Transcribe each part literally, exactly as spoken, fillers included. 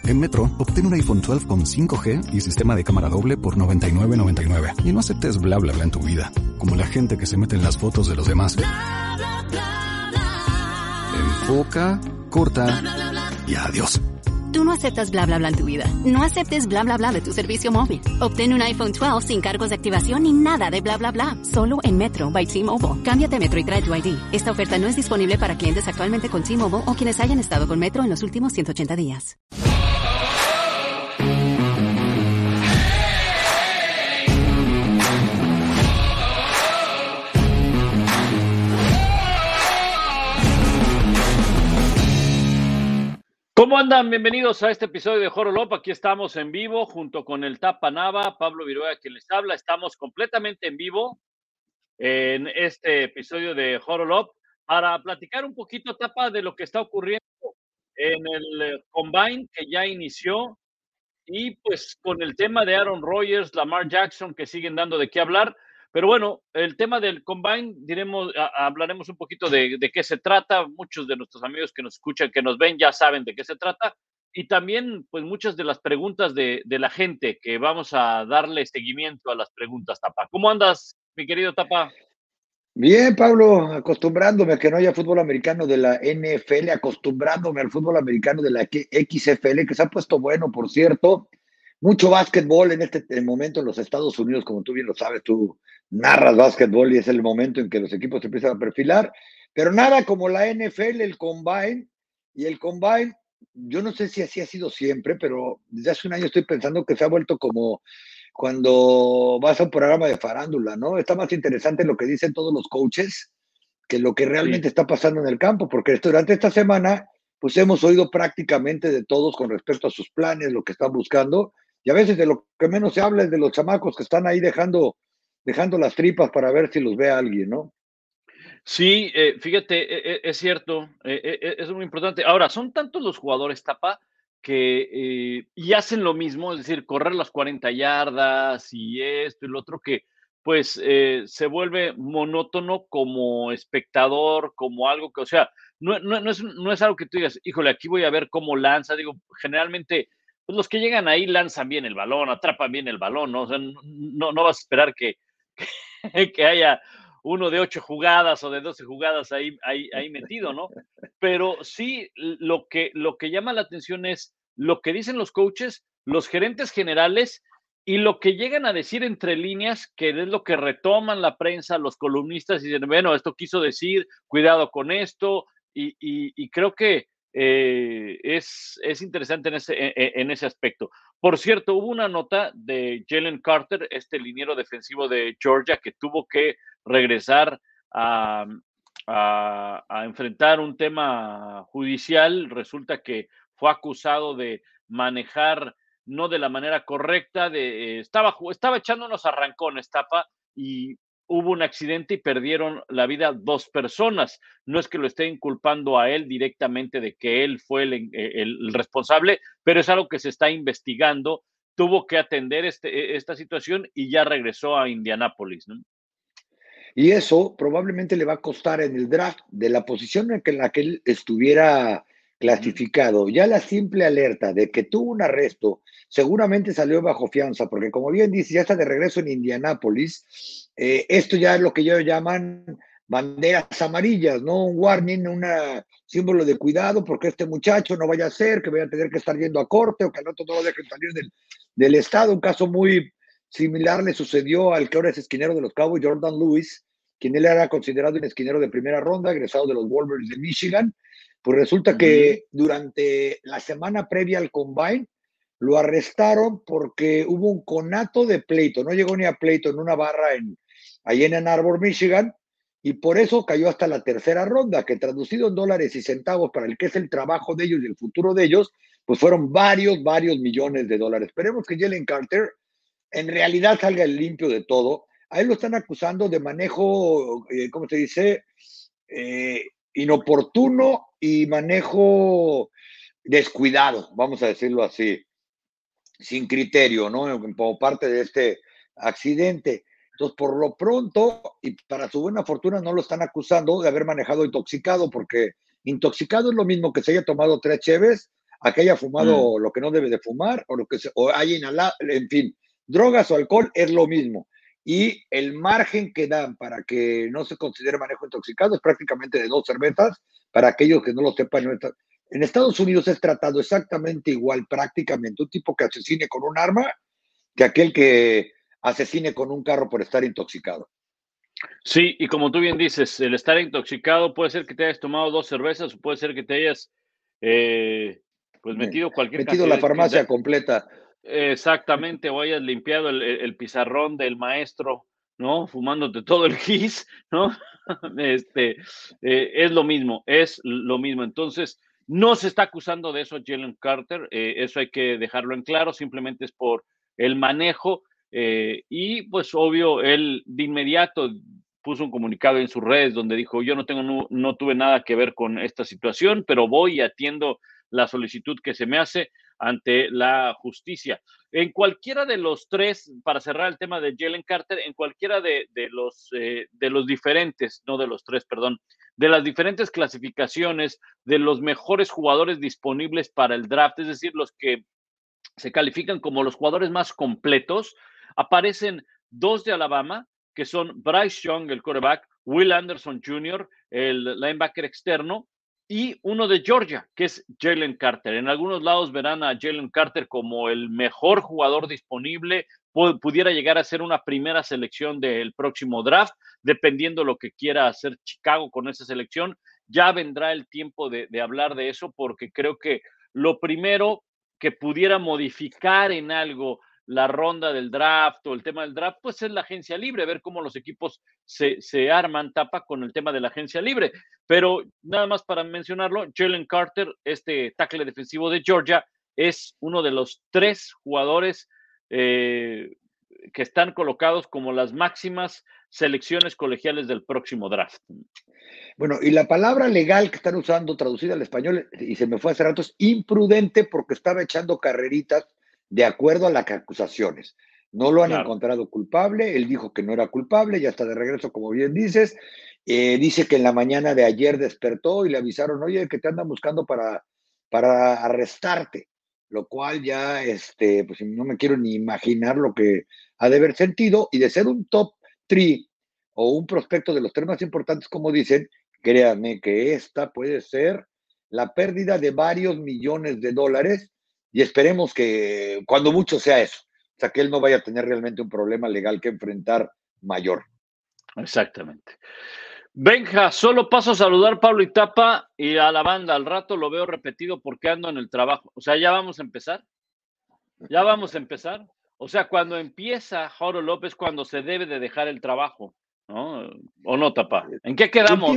En Metro, obtén un iPhone doce con cinco G y sistema de cámara doble por noventa y nueve noventa y nueve. Y no aceptes bla bla bla en tu vida, como la gente que se mete en las fotos de los demás. Bla, bla, bla, bla. Enfoca, corta bla, bla, bla, bla. Y adiós. Tú no aceptas bla bla bla en tu vida. No aceptes bla bla bla de tu servicio móvil. Obtén un iPhone doce sin cargos de activación ni nada de bla bla bla. Solo en Metro by T-Mobile. Cámbiate a Metro y trae tu I D. Esta oferta no es disponible para clientes actualmente con T-Mobile o quienes hayan estado con Metro en los últimos ciento ochenta días. ¿Cómo andan? Bienvenidos a este episodio de Horolop. Aquí estamos en vivo junto con el Tapa Nava, Pablo Viruega, quien les habla. Estamos completamente en vivo en este episodio de Horolop para platicar un poquito, Tapa, de lo que está ocurriendo en el Combine que ya inició y pues con el tema de Aaron Rodgers, Lamar Jackson, que siguen dando de qué hablar. Pero bueno, el tema del Combine, diremos, a, hablaremos un poquito de, de qué se trata. Muchos de nuestros amigos que nos escuchan, que nos ven, ya saben de qué se trata. Y también, pues, muchas de las preguntas de, de la gente, que vamos a darle seguimiento a las preguntas, Tapa. ¿Cómo andas, mi querido Tapa? Bien, Pablo, acostumbrándome a que no haya fútbol americano de la N F L, acostumbrándome al fútbol americano de la X F L, que se ha puesto bueno, por cierto. Mucho básquetbol en este momento en los Estados Unidos, como tú bien lo sabes, tú narras básquetbol y es el momento en que los equipos se empiezan a perfilar, pero nada como la N F L, el Combine, y el Combine, yo no sé si así ha sido siempre, pero desde hace un año estoy pensando que se ha vuelto como cuando vas a un programa de farándula, ¿no? Está más interesante lo que dicen todos los coaches que lo que realmente sí está pasando en el campo, porque durante esta semana, pues hemos oído prácticamente de todos con respecto a sus planes, lo que están buscando, y a veces de lo que menos se habla es de los chamacos que están ahí dejando, dejando las tripas para ver si los ve alguien, ¿no? Sí, eh, fíjate, eh, es cierto, eh, eh, es muy importante. Ahora, son tantos los jugadores, Tapa, que eh, y hacen lo mismo, es decir, correr las cuarenta yardas y esto y lo otro, que pues eh, se vuelve monótono como espectador, como algo que, o sea, no, no, no, es, no es algo que tú digas, híjole, aquí voy a ver cómo lanza. Digo, generalmente pues los que llegan ahí lanzan bien el balón, atrapan bien el balón, ¿no? O sea, no, no vas a esperar que, que, que haya uno de ocho jugadas o de doce jugadas ahí, ahí, ahí metido, ¿no? Pero sí, lo que, lo que llama la atención es lo que dicen los coaches, los gerentes generales y lo que llegan a decir entre líneas, que es lo que retoman la prensa, los columnistas, y dicen, bueno, esto quiso decir, cuidado con esto, y, y, y creo que eh, es, es interesante en ese, en, en ese aspecto. Por cierto, hubo una nota de Jalen Carter, este liniero defensivo de Georgia, que tuvo que regresar a, a, a, enfrentar un tema judicial. Resulta que fue acusado de manejar no de la manera correcta, de, eh, estaba, estaba echando unos arrancones, Tapa, y hubo un accidente y perdieron la vida dos personas. No es que lo estén culpando a él directamente de que él fue el, el, el responsable, pero es algo que se está investigando. Tuvo que atender este, esta situación y ya regresó a Indianápolis, ¿no? Y eso probablemente le va a costar en el draft de la posición en la que él estuviera clasificado. Ya la simple alerta de que tuvo un arresto seguramente salió bajo fianza, porque como bien dice, ya está de regreso en Indianápolis. Eh, esto ya es lo que ellos llaman banderas amarillas, ¿no? Un warning, un símbolo de cuidado, porque este muchacho no vaya a ser que vaya a tener que estar yendo a corte o que al otro no lo dejen salir del, del estado. Un caso muy similar le sucedió al que ahora es esquinero de los Cowboys, Jordan Lewis, quien él era considerado un esquinero de primera ronda, egresado de los Wolverines de Michigan. Pues resulta uh-huh. que durante la semana previa al Combine lo arrestaron porque hubo un conato de pleito, no llegó ni a pleito en una barra en, ahí en Ann Arbor, Michigan, y por eso cayó hasta la tercera ronda, que traducido en dólares y centavos para el que es el trabajo de ellos y el futuro de ellos, pues fueron varios, varios millones de dólares. Esperemos que Jalen Carter en realidad salga el limpio de todo. A él lo están acusando de manejo, eh, ¿cómo se dice? Eh, inoportuno y manejo descuidado, vamos a decirlo así, sin criterio, ¿no? Como parte de este accidente. Entonces, por lo pronto, y para su buena fortuna, no lo están acusando de haber manejado intoxicado, porque intoxicado es lo mismo que se haya tomado tres cheves a que haya fumado Mm. lo que no debe de fumar o lo que se, o haya inhalado, en fin, drogas o alcohol es lo mismo. Y el margen que dan para que no se considere manejo intoxicado es prácticamente de dos cervezas. Para aquellos que no lo sepan, no está- en Estados Unidos es tratado exactamente igual prácticamente un tipo que asesine con un arma que aquel que asesine con un carro por estar intoxicado. Sí, y como tú bien dices, el estar intoxicado puede ser que te hayas tomado dos cervezas o puede ser que te hayas, eh, pues, Me- metido cualquier Metido la cantidad de farmacia completa. exactamente, o hayas limpiado el el el pizarrón del maestro, ¿no? Fumándote todo el gis, ¿no? Este, eh, es lo mismo, es lo mismo. Entonces, no se está acusando de eso a Jalen Carter, eh, eso hay que dejarlo en claro, simplemente es por el manejo, eh, y pues obvio, él de inmediato puso un comunicado en sus redes donde dijo: "Yo no tengo no no tuve nada que ver con esta situación, pero voy y atiendo la solicitud que se me hace ante la justicia". En cualquiera de los tres, para cerrar el tema de Jalen Carter, en cualquiera de, de los, eh, de los diferentes, no de los tres, perdón, de las diferentes clasificaciones de los mejores jugadores disponibles para el draft, es decir, los que se califican como los jugadores más completos, aparecen dos de Alabama, que son Bryce Young, el quarterback, Will Anderson junior, el linebacker externo, y uno de Georgia, que es Jalen Carter. En algunos lados verán a Jalen Carter como el mejor jugador disponible, pudiera llegar a ser una primera selección del próximo draft, dependiendo lo que quiera hacer Chicago con esa selección. Ya vendrá el tiempo de, de hablar de eso, porque creo que lo primero que pudiera modificar en algo la ronda del draft o el tema del draft, pues es la agencia libre, ver cómo los equipos se, se arman tapa con el tema de la agencia libre. Pero nada más para mencionarlo, Jalen Carter, este tackle defensivo de Georgia, es uno de los tres jugadores eh, que están colocados como las máximas selecciones colegiales del próximo draft. Bueno, y la palabra legal que están usando, traducida al español, y se me fue hace rato, es imprudente porque estaba echando carreritas de acuerdo a las acusaciones. No lo han Claro. encontrado culpable, él dijo que no era culpable, ya está de regreso, como bien dices. Eh, dice que en la mañana de ayer despertó y le avisaron, oye, que te andan buscando para, para arrestarte, lo cual ya, este, pues no me quiero ni imaginar lo que ha de haber sentido, y de ser un top tres o un prospecto de los tres más importantes, como dicen, créanme que esta puede ser la pérdida de varios millones de dólares y esperemos que cuando mucho sea eso, o sea, que él no vaya a tener realmente un problema legal que enfrentar mayor. Exactamente. Benja, solo paso a saludar Pablo Itapa y a la banda. Al rato lo veo repetido porque ando en el trabajo. O sea, ya vamos a empezar. Ya vamos a empezar. O sea, cuando empieza Jauro López, cuando se debe de dejar el trabajo, ¿no? ¿O no, Tapa? ¿En qué quedamos?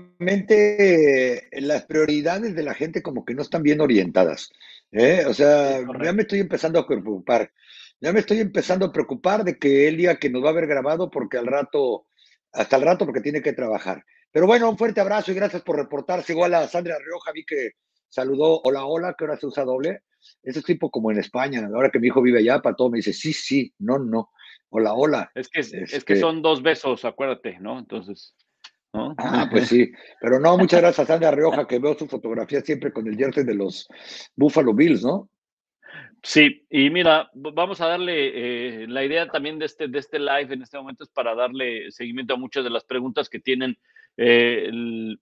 Últimamente las prioridades de la gente como que no están bien orientadas. ¿eh? O sea, Sí, ya me estoy empezando a preocupar. Ya me estoy empezando a preocupar de que él diga que nos va a haber grabado porque al rato, hasta el rato porque tiene que trabajar. Pero bueno, un fuerte abrazo y gracias por reportarse. Igual a Sandra Rioja, vi que saludó, hola, hola, que ahora se usa doble. Ese es tipo como en España, ahora que mi hijo vive allá, para todo me dice, sí, sí, no, no, hola, hola. Es que, es, Este... es que son dos besos, acuérdate, ¿no? Entonces, ¿no? Ah, pues sí, pero no, muchas gracias a Sandra Rioja, que veo su fotografía siempre con el jersey de los Buffalo Bills, ¿no? Sí, y mira, vamos a darle eh, la idea también de este, de este live en este momento es para darle seguimiento a muchas de las preguntas que tienen eh, el,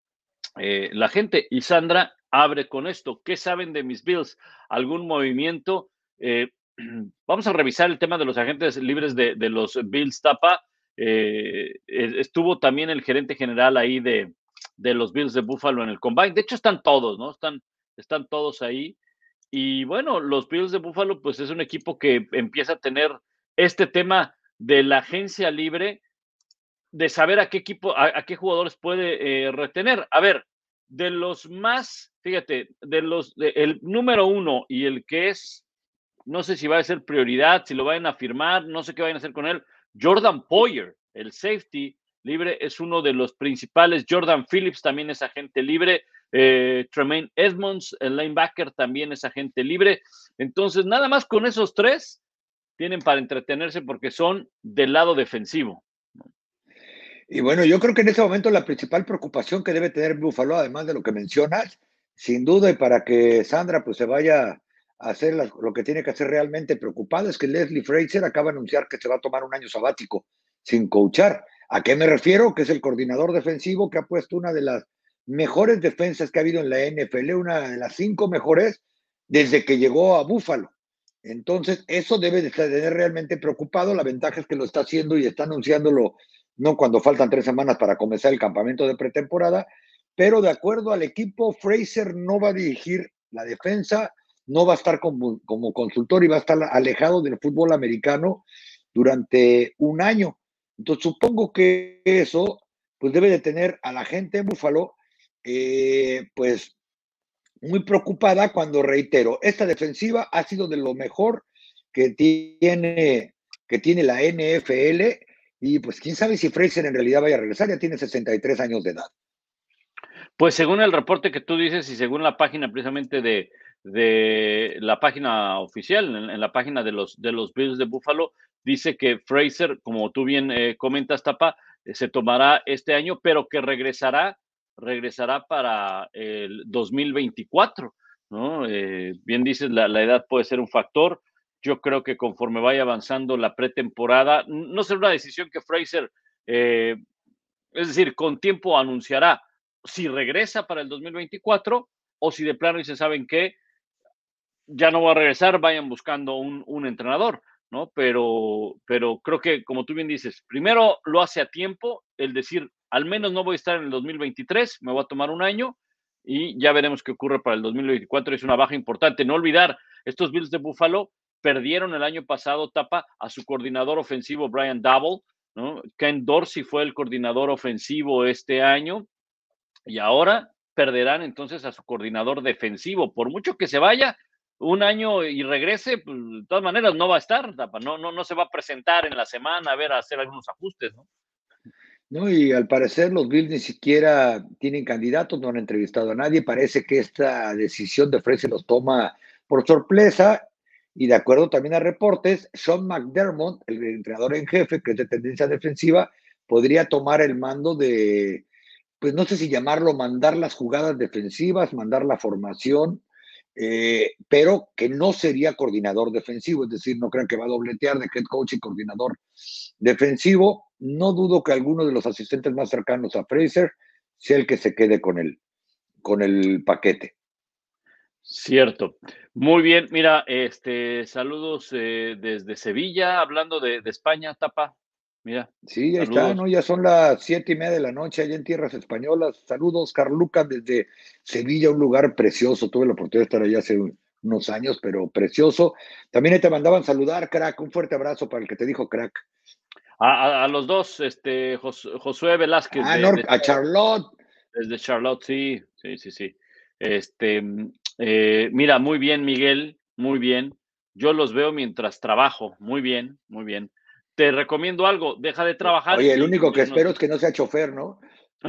eh, la gente. Y Sandra abre con esto. ¿Qué saben de mis Bills? ¿Algún movimiento? Eh, vamos a revisar el tema de los agentes libres de, de los Bills, Tapa. Eh, estuvo también el gerente general ahí de, de los Bills de Buffalo en el Combine. De hecho, están todos, ¿no? Están, están todos ahí. Y bueno, los Bills de Buffalo, pues es un equipo que empieza a tener este tema de la agencia libre, de saber a qué equipo, a, a qué jugadores puede eh, retener. A ver, de los más, fíjate, de los, de, el número uno y el que es, no sé si va a ser prioridad, si lo vayan a firmar, no sé qué vayan a hacer con él. Jordan Poyer, el safety libre, es uno de los principales. Jordan Phillips también es agente libre. Eh, Tremaine Edmonds, el linebacker, también es agente libre. Entonces, nada más con esos tres tienen para entretenerse porque son del lado defensivo. Y bueno, yo creo que en ese momento la principal preocupación que debe tener Buffalo, además de lo que mencionas, sin duda, y para que Sandra pues se vaya a hacer las, lo que tiene que hacer realmente preocupada, es que Leslie Frazier acaba de anunciar que se va a tomar un año sabático sin coachar. ¿A qué me refiero? Que es el coordinador defensivo que ha puesto una de las mejores defensas que ha habido en la N F L, una de las cinco mejores desde que llegó a Buffalo. Entonces, eso debe de tener realmente preocupado. La ventaja es que lo está haciendo y está anunciándolo no cuando faltan tres semanas para comenzar el campamento de pretemporada, pero de acuerdo al equipo, Frazier no va a dirigir la defensa, no va a estar como, como consultor y va a estar alejado del fútbol americano durante un año. Entonces, supongo que eso pues debe de tener a la gente en Buffalo eh, pues muy preocupada cuando, reitero, esta defensiva ha sido de lo mejor que tiene, que tiene la N F L y pues quién sabe si Frazier en realidad vaya a regresar, ya tiene sesenta y tres años de edad. Pues según el reporte que tú dices y según la página precisamente de, de la página oficial, en, en la página de los, de los Bills de Buffalo, dice que Frazier, como tú bien eh, comentas, Tapa, eh, se tomará este año, pero que regresará, regresará para el dos mil veinticuatro, ¿no? Eh, bien dices, la, la edad puede ser un factor. Yo creo que conforme vaya avanzando la pretemporada, no será una decisión que Frazier, eh, es decir, con tiempo anunciará si regresa para el dos mil veinticuatro o si de plano dice, ¿saben qué? Ya no voy a regresar, vayan buscando un, un entrenador, ¿no? Pero, pero creo que, como tú bien dices, primero lo hace a tiempo, el decir, al menos no voy a estar en el dos mil veintitrés, me voy a tomar un año y ya veremos qué ocurre para el dos mil veinticuatro. Es una baja importante. No olvidar, estos Bills de Buffalo perdieron el año pasado, Tapa, a su coordinador ofensivo, Brian Daboll, ¿no? Ken Dorsey fue el coordinador ofensivo este año y ahora perderán entonces a su coordinador defensivo. Por mucho que se vaya un año y regrese, pues, de todas maneras no va a estar, no, no, no se va a presentar en la semana a ver, a hacer algunos ajustes, ¿no? No, y al parecer los Bills ni siquiera tienen candidatos, no han entrevistado a nadie. Parece que esta decisión de Frazier los toma por sorpresa. Y de acuerdo también a reportes, Sean McDermott, el entrenador en jefe, que es de tendencia defensiva, podría tomar el mando de, pues no sé si llamarlo, mandar las jugadas defensivas, mandar la formación, eh, pero que no sería coordinador defensivo, es decir, no crean que va a dobletear de head coach y coordinador defensivo. No dudo que alguno de los asistentes más cercanos a Frazier sea el que se quede con el, con el paquete. Cierto. Muy bien, mira, este, saludos eh, desde Sevilla, hablando de, de España, Tapa. Mira, sí, ya saludos. está, ¿no? Ya son las siete y media de la noche allá en tierras españolas. Saludos, Carluca, desde Sevilla, un lugar precioso. Tuve la oportunidad de estar allá hace unos años, pero precioso. También te mandaban saludar, crack. Un fuerte abrazo para el que te dijo crack. A, a, a los dos, este, Jos, Josué Velázquez. Ah, de, no, de, a Charlotte. Desde Charlotte, sí, sí, sí, sí. Este, eh, mira, muy bien, Miguel, muy bien. Yo los veo mientras trabajo, muy bien, muy bien. Te recomiendo algo, deja de trabajar. Oye, el Y, único que y espero nos... es que no sea chofer, ¿no?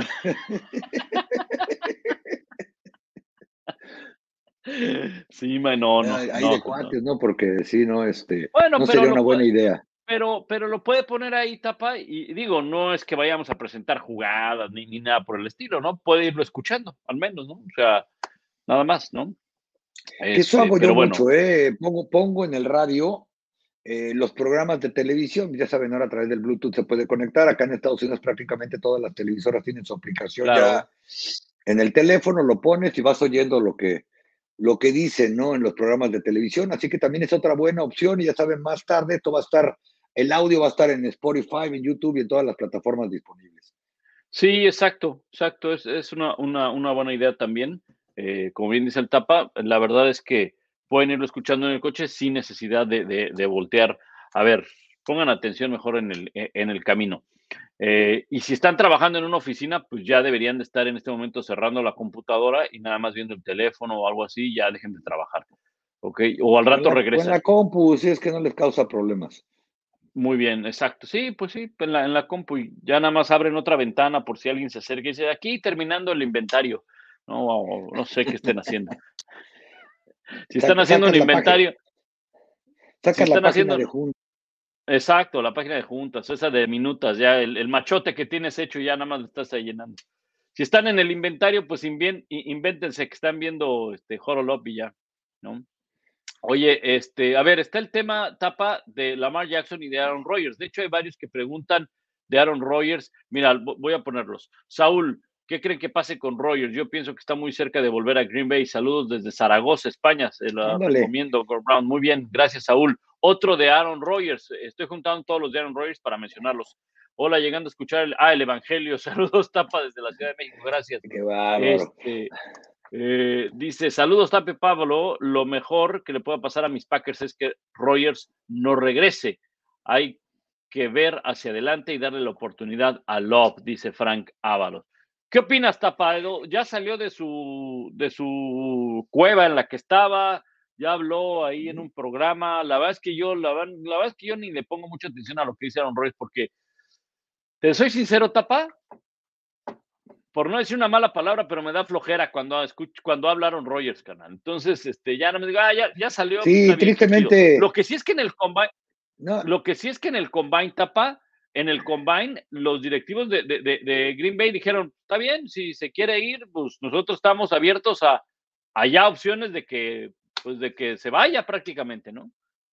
Sí, man, no, no, Ahí no, de no. cuates, ¿no? Porque sí, no, este, Bueno, no pero sería una lo buena puede, idea. pero, pero lo puede poner ahí, Tapa, y digo, no es que vayamos a presentar jugadas ni, ni nada por el estilo, ¿no? Puede irlo escuchando, al menos, ¿no? O sea, nada más, ¿no? Que eso Este, hago yo pero bueno. mucho, ¿eh? Pongo, pongo en el radio eh, los programas de televisión, ya saben, ahora a través del Bluetooth se puede conectar. Acá en Estados Unidos prácticamente todas las televisoras tienen su aplicación Claro. ya en el teléfono, lo pones y vas oyendo lo que, lo que dicen, ¿no? En los programas de televisión. Así que también es otra buena opción y ya saben, más tarde esto va a estar, el audio va a estar en Spotify, en YouTube y en todas las plataformas disponibles. Sí, exacto, exacto. Es, es una, una, una buena idea también. Eh, como bien dice el Tapa, la verdad es que pueden irlo escuchando en el coche sin necesidad de, de, de voltear. A ver, pongan atención mejor en el, en el camino. Eh, y si están trabajando en una oficina, pues ya deberían de estar en este momento cerrando la computadora y nada más viendo el teléfono o algo así, ya dejen de trabajar. ¿Ok? O al O en rato la, o en regresan. la compu, si es que no les causa problemas. Muy bien, exacto. Sí, pues sí, en la, en la compu y ya nada más abren otra ventana por si alguien se acerca y dice, aquí terminando el inventario, ¿no? O no sé qué estén haciendo. Si están Sac, haciendo un sacas la página, inventario, si sacas la están página haciendo, de junta. exacto, la página de juntas, esa de minutas, ya el, el machote que tienes hecho ya nada más lo estás ahí llenando. si están en el inventario, pues invien, invéntense que están viendo este Horolop y ya, ¿no? Oye, este, a ver, está el tema, Tapa, de Lamar Jackson y de Aaron Rodgers. De hecho, hay varios que preguntan de Aaron Rodgers. Mira, voy a ponerlos. Saúl, ¿qué creen que pase con Rodgers? Yo pienso que está muy cerca de volver a Green Bay. Saludos desde Zaragoza, España. Se la Ándale. recomiendo, Gord Brown. Muy bien, gracias, Saúl. Otro de Aaron Rodgers. Estoy juntando todos los de Aaron Rodgers para mencionarlos. Hola, llegando a escuchar el, ah, el Evangelio. Saludos, Tapa, desde la Ciudad de México. Gracias. Qué bárbaro. Este, eh, dice, saludos, Tape Pablo. Lo mejor que le pueda pasar a mis Packers es que Rodgers no regrese. Hay que ver hacia adelante y darle la oportunidad a Love, dice Frank Ábalos. ¿Qué opinas, Tapa? Ya salió de su, de su cueva en la que estaba, ya habló ahí en un programa. La verdad es que yo, la, la verdad es que yo ni le pongo mucha atención a lo que dice Aaron Rodgers, porque te soy sincero, Tapa, por no decir una mala palabra, pero me da flojera cuando escucho, cuando hablaron Rodgers, canal. Entonces, este, ya no me digo, ah, ya, ya salió. Sí, bien, tristemente. chido. Lo que sí es que en el combine, no. lo que sí es que en el combine, Tapa, en el combine, los directivos de, de, de, de Green Bay dijeron, está bien, si se quiere ir, pues nosotros estamos abiertos a, a ya opciones de que, pues de que se vaya prácticamente, ¿no?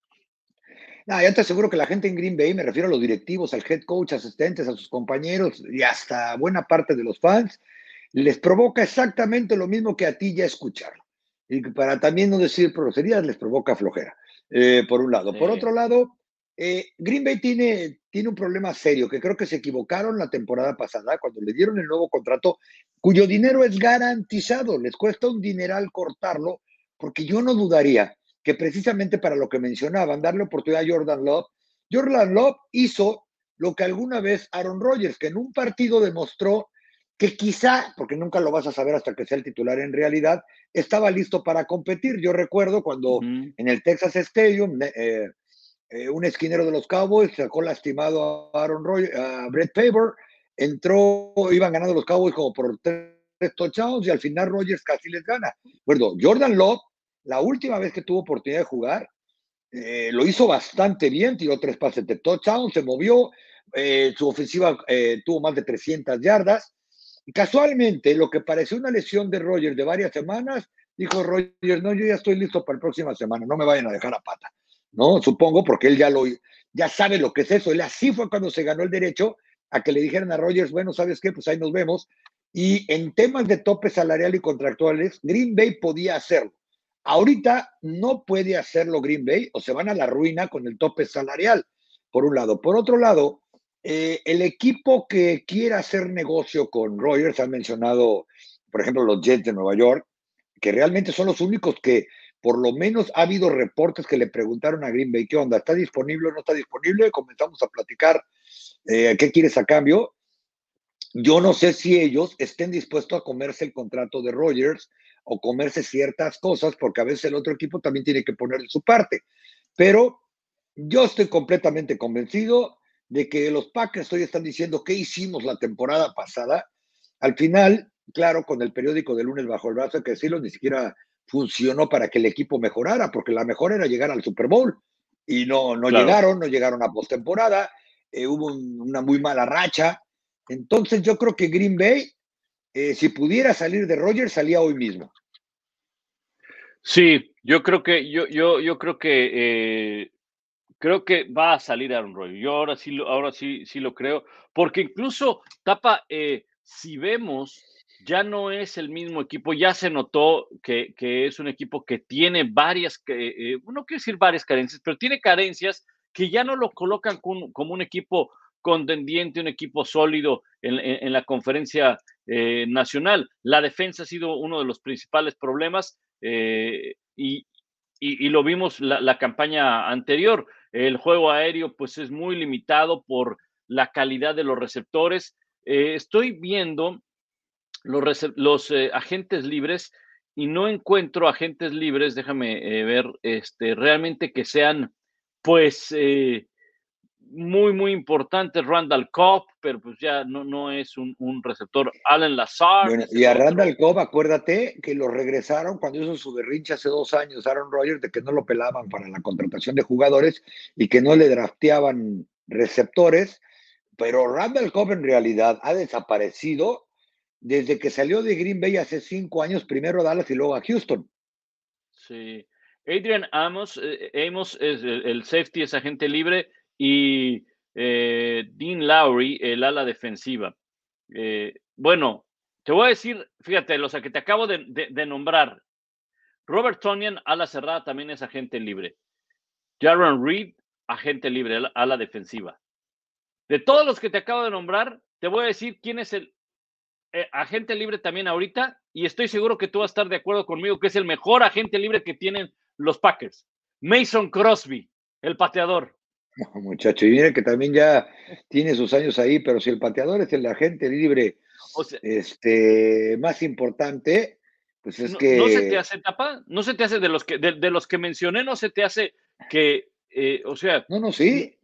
No, yo te aseguro que la gente en Green Bay, me refiero a los directivos, al head coach, asistentes, a sus compañeros y hasta buena parte de los fans, les provoca exactamente lo mismo que a ti ya escucharlo. Y para también no decir groserías, les provoca flojera, eh, por un lado. Sí. Por otro lado, eh, Green Bay tiene, tiene un problema serio, que creo que se equivocaron la temporada pasada cuando le dieron el nuevo contrato, cuyo dinero es garantizado, les cuesta un dineral cortarlo, porque yo no dudaría que precisamente para lo que mencionaban, darle oportunidad a Jordan Love, Jordan Love hizo lo que alguna vez Aaron Rodgers, que en un partido demostró que quizá, porque nunca lo vas a saber hasta que sea el titular en realidad, estaba listo para competir. Yo recuerdo cuando uh-huh. en el Texas Stadium, eh, eh, un esquinero de los Cowboys sacó lastimado a Aaron Rodgers, a Brett Favre, entró, iban ganando los Cowboys como por tres, tres touchdowns y al final Rodgers casi les gana. Bueno, Jordan Love, la última vez que tuvo oportunidad de jugar, eh, lo hizo bastante bien, tiró tres pases de touchdown, se movió, eh, su ofensiva eh, tuvo más de trescientas yardas, y casualmente lo que pareció una lesión de Rodgers de varias semanas, dijo Rodgers, no, yo ya estoy listo para la próxima semana, no me vayan a dejar a pata, ¿no? Supongo porque él ya, lo, ya sabe lo que es eso, él así fue cuando se ganó el derecho a que le dijeran a Rodgers, bueno, ¿sabes qué? Pues ahí nos vemos, y en temas de tope salarial y contractuales, Green Bay podía hacerlo. Ahorita no puede hacerlo Green Bay o se van a la ruina con el tope salarial, por un lado. Por otro lado, eh, el equipo que quiera hacer negocio con Rodgers, han mencionado, por ejemplo, los Jets de Nueva York, que realmente son los únicos que, por lo menos, ha habido reportes que le preguntaron a Green Bay, ¿qué onda? ¿Está disponible o no está disponible? Comenzamos a platicar eh, qué quieres a cambio. Yo no sé si ellos estén dispuestos a comerse el contrato de Rodgers o comerse ciertas cosas, porque a veces el otro equipo también tiene que poner de su parte. Pero yo estoy completamente convencido de que los Packers hoy están diciendo qué hicimos la temporada pasada. Al final, claro, con el periódico de lunes bajo el brazo, hay que decirlo, ni siquiera funcionó para que el equipo mejorara, porque la mejor era llegar al Super Bowl. Y no, no claro. llegaron, no llegaron a postemporada, eh, hubo un, una muy mala racha. Entonces yo creo que Green Bay, Eh, si pudiera salir de Rodgers, salía hoy mismo. Sí, yo creo que, yo, yo, yo creo que eh, creo que va a salir Aaron Rodgers. Yo ahora sí lo, ahora sí, sí lo creo, porque incluso, Tapa, eh, si vemos, ya no es el mismo equipo, ya se notó que, que es un equipo que tiene varias, eh, no quiero decir varias carencias, pero tiene carencias que ya no lo colocan como, como un equipo contendiente, un equipo sólido en, en, en la conferencia eh, nacional. La defensa ha sido uno de los principales problemas eh, y, y, y lo vimos la, la campaña anterior. El juego aéreo pues es muy limitado por la calidad de los receptores. Eh, estoy viendo los, los eh, agentes libres y no encuentro agentes libres, déjame eh, ver, este, realmente que sean pues eh, muy, muy importante. Randall Cobb, pero pues ya no, no es un, un receptor. Allen Lazard. Bueno, y a Randall Cobb, acuérdate que lo regresaron cuando hizo su berrinche hace dos años, Aaron Rodgers, de que no lo pelaban para la contratación de jugadores y que no le drafteaban receptores, pero Randall Cobb en realidad ha desaparecido desde que salió de Green Bay hace cinco años, primero a Dallas y luego a Houston. Sí. Adrian Amos, eh, Amos es el, el safety, es agente libre, y eh, Dean Lowry, el ala defensiva. Eh, bueno, te voy a decir, fíjate, los que te acabo de, de, de nombrar. Robert Tonyan, ala cerrada, también es agente libre. Jaron Reed, agente libre, ala defensiva. De todos los que te acabo de nombrar, te voy a decir quién es el eh, agente libre también ahorita, y estoy seguro que tú vas a estar de acuerdo conmigo que es el mejor agente libre que tienen los Packers. Mason Crosby, el pateador. No, muchacho, y mire que también ya tiene sus años ahí, pero si el pateador es el agente libre o sea, este, más importante, pues es no, que... ¿No se te hace tapa? ¿No se te hace de los que, de, de los que mencioné, no se te hace que, eh, o sea... No, no, sí.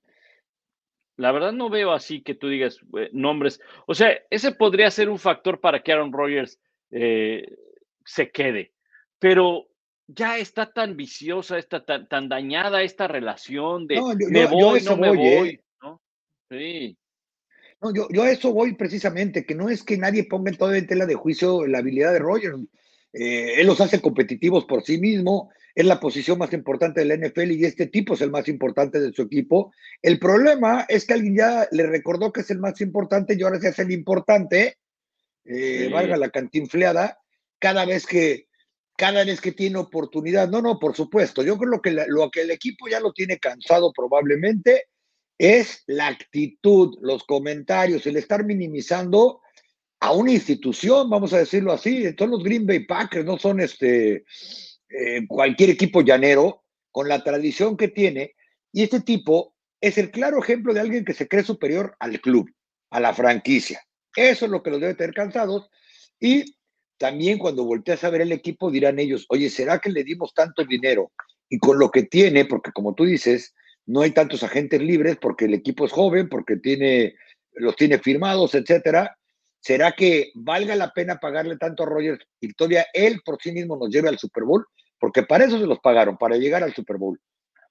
La verdad no veo así que tú digas eh, nombres. O sea, ese podría ser un factor para que Aaron Rodgers eh, se quede. Pero ya está tan viciosa, está tan, tan dañada esta relación de no, yo, me yo, voy, yo no me voy, voy. ¿eh? ¿No? Sí. No, yo, yo a eso voy precisamente, que no es que nadie ponga en toda en tela de juicio la habilidad de Rodgers. Eh, él los hace competitivos por sí mismo, es la posición más importante de la N F L y este tipo es el más importante de su equipo. El problema es que alguien ya le recordó que es el más importante y ahora se hace el importante, eh, sí. valga la cantinfleada, cada vez que cada vez que tiene oportunidad. No, no, por supuesto. Yo creo que la, lo que el equipo ya lo tiene cansado probablemente es la actitud, los comentarios, el estar minimizando a una institución, vamos a decirlo así. Entonces los Green Bay Packers no son este eh, cualquier equipo llanero, con la tradición que tiene, y este tipo es el claro ejemplo de alguien que se cree superior al club, a la franquicia. Eso es lo que los debe tener cansados, y también cuando volteas a ver el equipo dirán ellos, oye, ¿será que le dimos tanto dinero? Y con lo que tiene, porque como tú dices, no hay tantos agentes libres, porque el equipo es joven, porque tiene, los tiene firmados, etcétera. ¿Será que valga la pena pagarle tanto a Rodgers y todavía él por sí mismo nos lleve al Super Bowl? Porque para eso se los pagaron, para llegar al Super Bowl.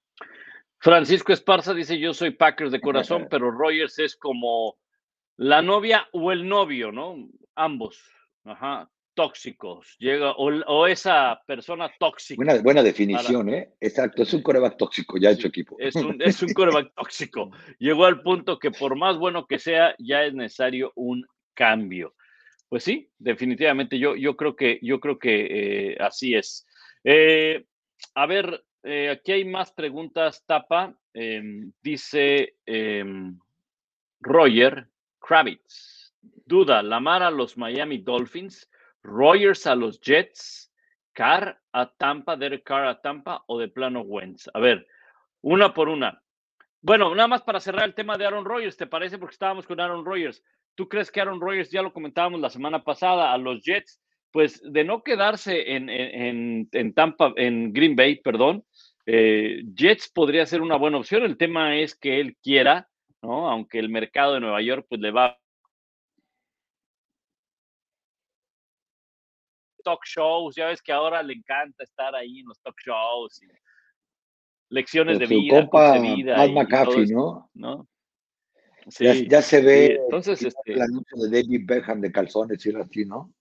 Francisco Esparza dice, yo soy Packers de corazón, pero Rodgers es como la novia o el novio, ¿no? Ambos, ajá, tóxicos. Llega, o, o esa persona tóxica. Buena, buena definición, para... ¿eh? Exacto, es un quarterback tóxico, ya hecho equipo. Es un, es un quarterback tóxico. Llegó al punto que por más bueno que sea, ya es necesario un cambio. Pues sí, definitivamente yo, yo creo que, yo creo que eh, así es. Eh, a ver, eh, aquí hay más preguntas, Tapa. Eh, dice eh, Roger Kravitz. Duda, Lamar a los Miami Dolphins, Rodgers a los Jets, Carr a Tampa, Derek Carr a Tampa o de plano Wentz. A ver, una por una. Bueno, nada más para cerrar el tema de Aaron Rodgers, ¿te parece? Porque estábamos con Aaron Rodgers. ¿Tú crees que Aaron Rodgers, ya lo comentábamos la semana pasada, a los Jets, pues de no quedarse en, en, en Tampa, en Green Bay, perdón, eh, Jets podría ser una buena opción? El tema es que él quiera, ¿no? Aunque el mercado de Nueva York pues le va talk shows, ya ves que ahora le encanta estar ahí en los talk shows, y lecciones de vida, compa, Matt McAfee, ¿no? ¿no? Sí, ya, ya se ve sí, entonces, este... el anuncio de David Beckham de calzones y así, ¿no?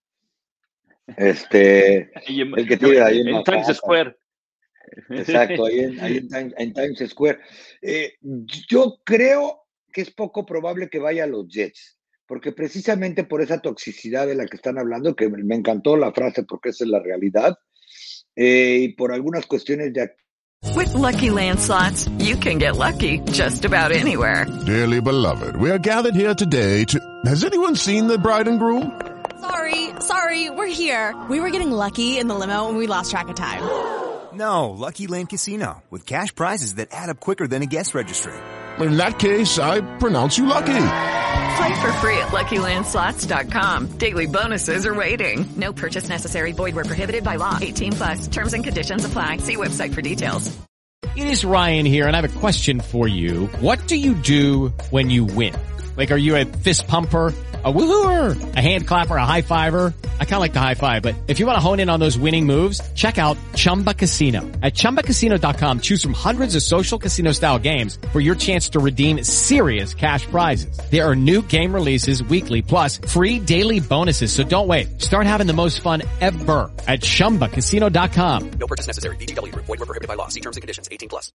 Este, en, el que tiene ahí en, en Times Square. Exacto, ahí en, ahí en, en Times Square. Eh, yo creo que es poco probable que vaya a los Jets, porque precisamente por esa toxicidad de la que están hablando, que me encantó la frase porque esa es la realidad, eh, y por algunas cuestiones de... With Lucky Land Slots, you can get lucky just about anywhere. Dearly beloved, we are gathered here today to... Has anyone seen the bride and groom? Sorry, sorry, we're here. We were getting lucky in the limo and we lost track of time. No, Lucky Land Casino, with cash prizes that add up quicker than a guest registry. In that case, I pronounce you lucky. Play for free at Lucky Land Slots dot com. Daily bonuses are waiting. No purchase necessary. Void where prohibited by law. eighteen plus. Terms and conditions apply. See website for details. It is Ryan here, and I have a question for you. What do you do when you win? Like, are you a fist pumper? A woohooer, a hand clapper, a high fiver. I kind of like the high five, but if you want to hone in on those winning moves, check out Chumba Casino. At chumba casino dot com, choose from hundreds of social casino style games for your chance to redeem serious cash prizes. There are new game releases weekly, plus free daily bonuses. So don't wait. Start having the most fun ever at chumba casino dot com. No purchase necessary. V G W. Void where prohibited by law. See terms and conditions. eighteen plus.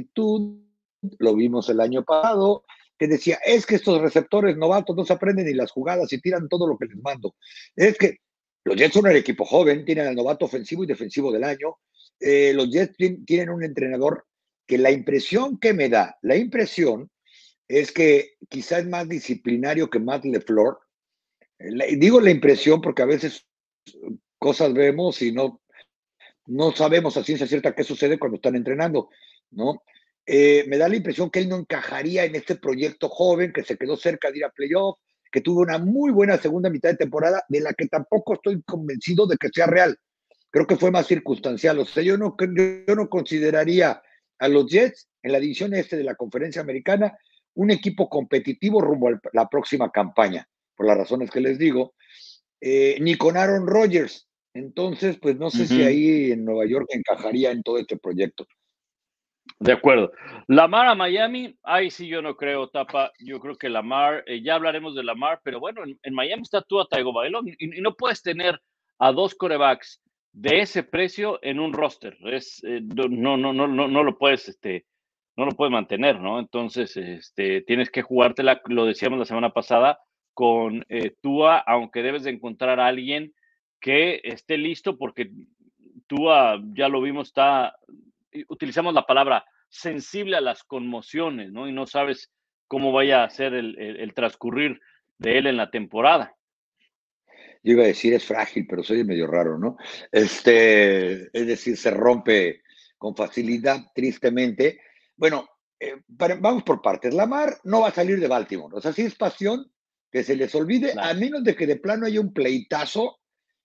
Lo vimos el año pasado, que decía, es que estos receptores novatos no se aprenden ni las jugadas y tiran todo lo que les mando. Es que los Jets son el equipo joven, tienen al novato ofensivo y defensivo del año. Eh, los Jets tienen un entrenador que la impresión que me da, la impresión es que quizás es más disciplinario que Matt LaFleur. La, digo la impresión porque a veces cosas vemos y no, no sabemos a ciencia cierta qué sucede cuando están entrenando, ¿no? Eh, me da la impresión que él no encajaría en este proyecto joven que se quedó cerca de ir a playoff, que tuvo una muy buena segunda mitad de temporada, de la que tampoco estoy convencido de que sea real. Creo que fue más circunstancial. O sea, yo no, yo no consideraría a los Jets en la división este de la Conferencia Americana un equipo competitivo rumbo a la próxima campaña, por las razones que les digo, eh, ni con Aaron Rodgers. Entonces, pues no sé uh-huh. si ahí en Nueva York encajaría en todo este proyecto. De acuerdo. Lamar a Miami, ahí sí yo no creo, Tapa. Yo creo que Lamar, eh, ya hablaremos de Lamar, pero bueno, en, en Miami está Tua Tagovailoa y, y no puedes tener a dos quarterbacks de ese precio en un roster. Es, eh, no, no, no, no, no lo puedes, este, no lo puedes mantener, ¿no? Entonces, este, tienes que jugártela, lo decíamos la semana pasada, con eh, Tua, aunque debes de encontrar a alguien que esté listo, porque Tua, ya lo vimos, está, utilizamos la palabra sensible a las conmociones, ¿no? Y no sabes cómo vaya a ser el, el, el transcurrir de él en la temporada. Yo iba a decir es frágil, pero soy medio raro, ¿no? Este, es decir, se rompe con facilidad, tristemente. Bueno, eh, para, vamos por partes. Lamar no va a salir de Baltimore. O sea, si es pasión, que se les olvide, claro. A menos de que de plano haya un pleitazo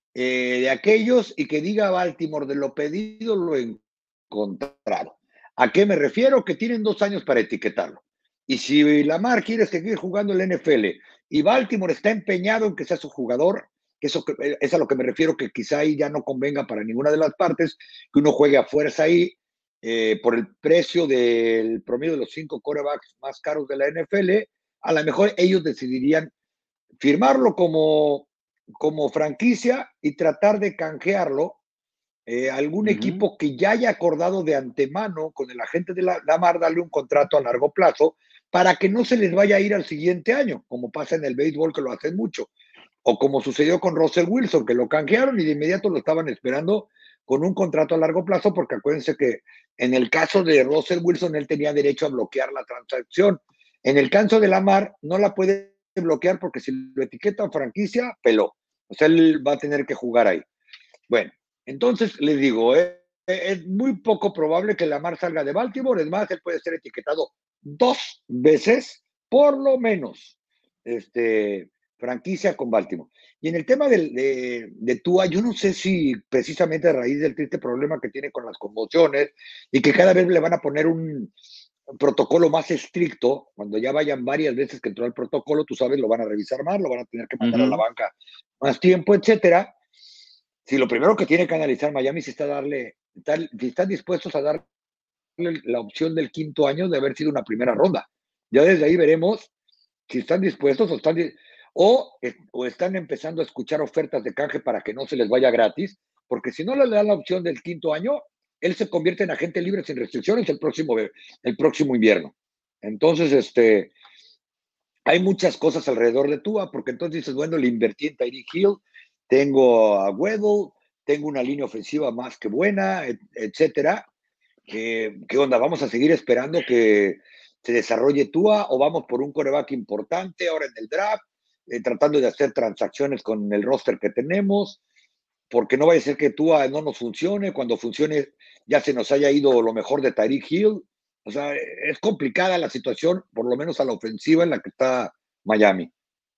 eh, de aquellos y que diga Baltimore de lo pedido, lo encontrado. ¿A qué me refiero? Que tienen dos años para etiquetarlo. Y si Lamar quiere seguir jugando en la N F L y Baltimore está empeñado en que sea su jugador, que eso es a lo que me refiero, que quizá ahí ya no convenga para ninguna de las partes, que uno juegue a fuerza ahí eh, por el precio del promedio de los cinco quarterbacks más caros de la N F L, a lo mejor ellos decidirían firmarlo como, como franquicia y tratar de canjearlo eh, algún uh-huh. equipo que ya haya acordado de antemano con el agente de la, Lamar darle un contrato a largo plazo para que no se les vaya a ir al siguiente año, como pasa en el béisbol, que lo hacen mucho. O como sucedió con Russell Wilson, que lo canjearon y de inmediato lo estaban esperando con un contrato a largo plazo, porque acuérdense que en el caso de Russell Wilson, él tenía derecho a bloquear la transacción. En el caso de Lamar, no la puede bloquear porque si lo etiqueta en franquicia, peló. O sea, él va a tener que jugar ahí. Bueno, entonces les digo, eh, es muy poco probable que Lamar salga de Baltimore. Es más, él puede ser etiquetado dos veces, por lo menos, este... franquicia con Baltimore. Y en el tema de, de, de Tua, yo no sé si precisamente a raíz del triste problema que tiene con las conmociones y que cada vez le van a poner un protocolo más estricto, cuando ya vayan varias veces que entró el protocolo, tú sabes, lo van a revisar más, lo van a tener que mandar uh-huh. a la banca más tiempo, etcétera. Si lo primero que tiene que analizar Miami si está darle, si están dispuestos a darle la opción del quinto año de haber sido una primera ronda. Ya desde ahí veremos si están dispuestos o están... O, o están empezando a escuchar ofertas de canje para que no se les vaya gratis, porque si no le dan la opción del quinto año, él se convierte en agente libre sin restricciones el próximo, el próximo invierno. Entonces, este, hay muchas cosas alrededor de Tua, porque entonces dices, bueno, le invertí en Tyreek Hill, tengo a Weddle, tengo una línea ofensiva más que buena, et, etcétera. ¿Qué, ¿Qué onda? ¿Vamos a seguir esperando que se desarrolle Tua o vamos por un quarterback importante ahora en el draft? Eh, tratando de hacer transacciones con el roster que tenemos, porque no vaya a ser que Tua no nos funcione, cuando funcione ya se nos haya ido lo mejor de Tyreek Hill. O sea, es complicada la situación, por lo menos a la ofensiva en la que está Miami.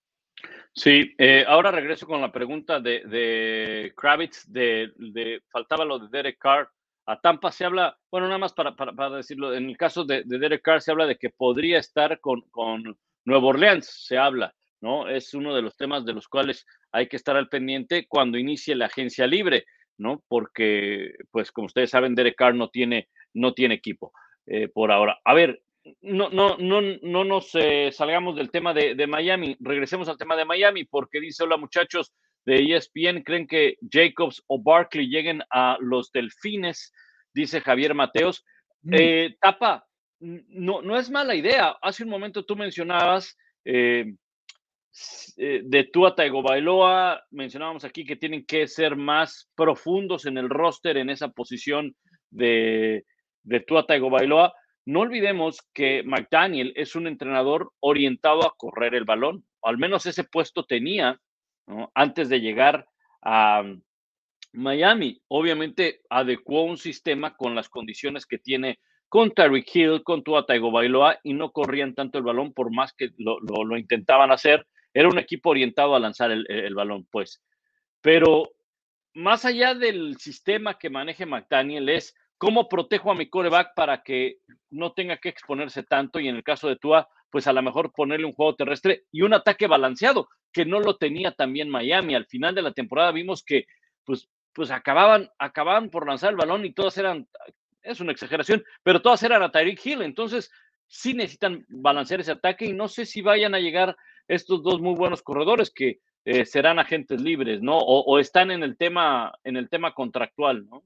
Sí, eh, ahora regreso con la pregunta de, de Kravitz, de, de faltaba lo de Derek Carr. A Tampa se habla, bueno, nada más para, para, para decirlo, en el caso de, de Derek Carr se habla de que podría estar con, con Nueva Orleans, se habla. ¿no? Es uno de los temas de los cuales hay que estar al pendiente cuando inicie la agencia libre, ¿no? Porque, pues, como ustedes saben, Derek Carr no tiene, no tiene equipo eh, por ahora. A ver, no, no, no, no nos eh, salgamos del tema de, de Miami, regresemos al tema de Miami, porque dice, hola muchachos de E S P N, ¿creen que Jacobs o Barkley lleguen a los Delfines? Dice Javier Mateos. Mm. Eh, Tapa, no, no es mala idea. Hace un momento tú mencionabas eh, de Tua Tagovailoa, mencionábamos aquí que tienen que ser más profundos en el roster en esa posición de, de Tua Tagovailoa. No olvidemos que McDaniel es un entrenador orientado a correr el balón, al menos ese puesto tenía, ¿no?, antes de llegar a Miami. Obviamente adecuó un sistema con las condiciones que tiene con Tyreek Hill, con Tua Tagovailoa, y no corrían tanto el balón por más que lo, lo, lo intentaban hacer. Era un equipo orientado a lanzar el, el balón, pues. Pero más allá del sistema que maneje McDaniel es cómo protejo a mi quarterback para que no tenga que exponerse tanto, y en el caso de Tua, pues a lo mejor ponerle un juego terrestre y un ataque balanceado, que no lo tenía también Miami. Al final de la temporada vimos que pues, pues acababan, acababan por lanzar el balón y todas eran, es una exageración, pero todas eran a Tyreek Hill. Entonces sí necesitan balancear ese ataque, y no sé si vayan a llegar estos dos muy buenos corredores que eh, serán agentes libres, ¿no? O, o están en el tema, en el tema contractual, ¿no?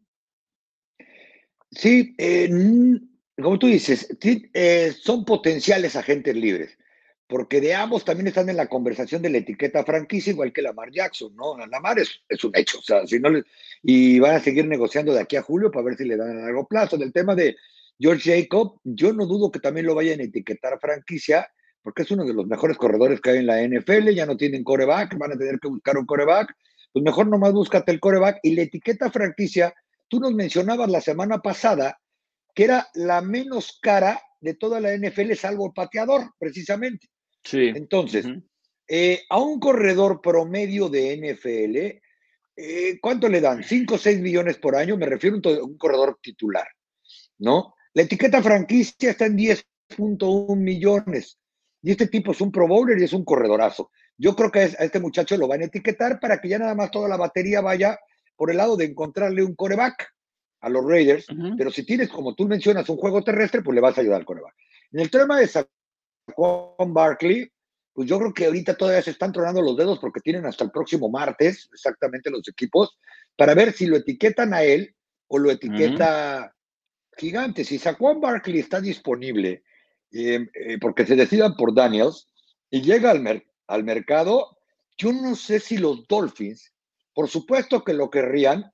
Sí, eh, como tú dices, sí, eh, son potenciales agentes libres, porque de ambos también están en la conversación de la etiqueta franquicia, igual que Lamar Jackson, ¿no? Lamar es, es un hecho, o sea, si no le, y van a seguir negociando de aquí a julio para ver si le dan a largo plazo. Del tema de George Jacob, yo no dudo que también lo vayan a etiquetar franquicia, porque es uno de los mejores corredores que hay en la N F L, ya no tienen quarterback, van a tener que buscar un quarterback, pues mejor nomás búscate el quarterback, y la etiqueta franquicia, tú nos mencionabas la semana pasada que era la menos cara de toda la N F L, salvo el pateador, precisamente. Sí. Entonces, uh-huh. eh, a un corredor promedio de N F L, eh, ¿cuánto le dan? ¿cinco o seis millones por año? Me refiero a un, un corredor titular, ¿no? La etiqueta franquicia está en diez punto uno millones. Y este tipo es un Pro Bowler y es un corredorazo. Yo creo que a este muchacho lo van a etiquetar para que ya nada más toda la batería vaya por el lado de encontrarle un quarterback a los Raiders, uh-huh. Pero si tienes, como tú mencionas, un juego terrestre, pues le vas a ayudar al quarterback. En el tema de Saquon Barkley, pues yo creo que ahorita todavía se están tronando los dedos porque tienen hasta el próximo martes, exactamente, los equipos, para ver si lo etiquetan a él o lo etiqueta uh-huh. Gigante. Si Saquon Barkley está disponible, eh, eh, porque se decidan por Daniels, y llega al, mer- al mercado, yo no sé si los Dolphins, por supuesto que lo querrían,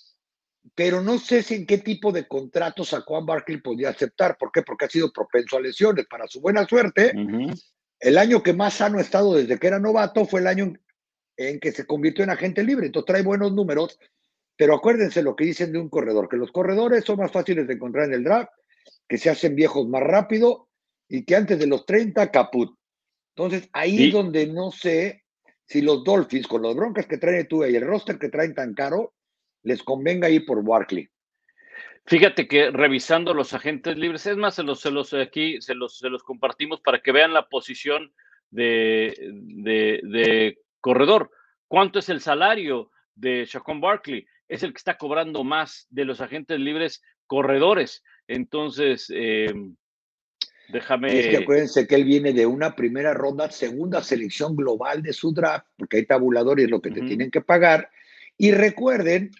pero no sé si en qué tipo de contrato Saquon Barkley podía aceptar. ¿Por qué? Porque ha sido propenso a lesiones. Para su buena suerte, uh-huh. el año que más sano ha estado desde que era novato fue el año en, en que se convirtió en agente libre. Entonces trae buenos números, pero acuérdense lo que dicen de un corredor, que los corredores son más fáciles de encontrar en el draft, que se hacen viejos más rápido y que antes de los treinta, caput. Entonces ahí ¿Sí? es donde no sé si los Dolphins, con los Broncos que traen tú y el roster que traen tan caro, les convenga ir por Barkley. Fíjate que revisando los agentes libres, es más, se los, se los aquí se los, se los compartimos para que vean la posición de, de, de corredor. ¿Cuánto es el salario de Saquon Barkley? Es el que está cobrando más de los agentes libres corredores. Entonces, eh, déjame... Y es que acuérdense que él viene de una primera ronda, segunda selección global de su draft, porque hay tabulador y es lo que te uh-huh. tienen que pagar. Y recuerden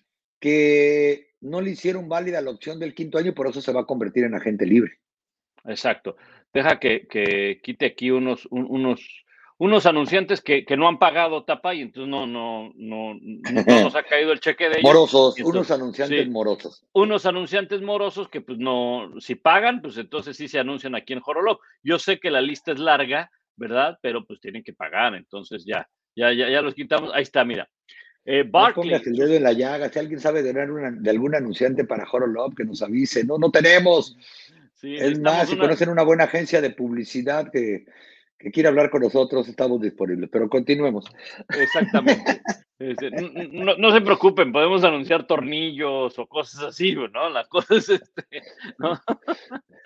que no le hicieron válida la opción del quinto año, por eso se va a convertir en agente libre. Exacto. Deja que, que quite aquí unos, un, unos, unos anunciantes que, que no han pagado, Tapa, y entonces no, no, no, no, no nos ha caído el cheque de ellos. Morosos, entonces, unos anunciantes sí, morosos. Unos anunciantes morosos que pues no, si pagan, pues entonces sí se anuncian aquí en Horolog. Yo sé que la lista es larga, ¿verdad? Pero pues tienen que pagar, entonces ya, ya, ya, ya los quitamos. Ahí está, mira. Eh, Barkley. No pongas el dedo en la llaga. Si alguien sabe de, una, de algún anunciante para Horolog, que nos avise. No, no tenemos. Sí, es más, si una... conocen una buena agencia de publicidad que, que quiera hablar con nosotros, estamos disponibles. Pero continuemos. Exactamente. Este, no, no se preocupen, podemos anunciar tornillos o cosas así, ¿no? La cosa es este, ¿no?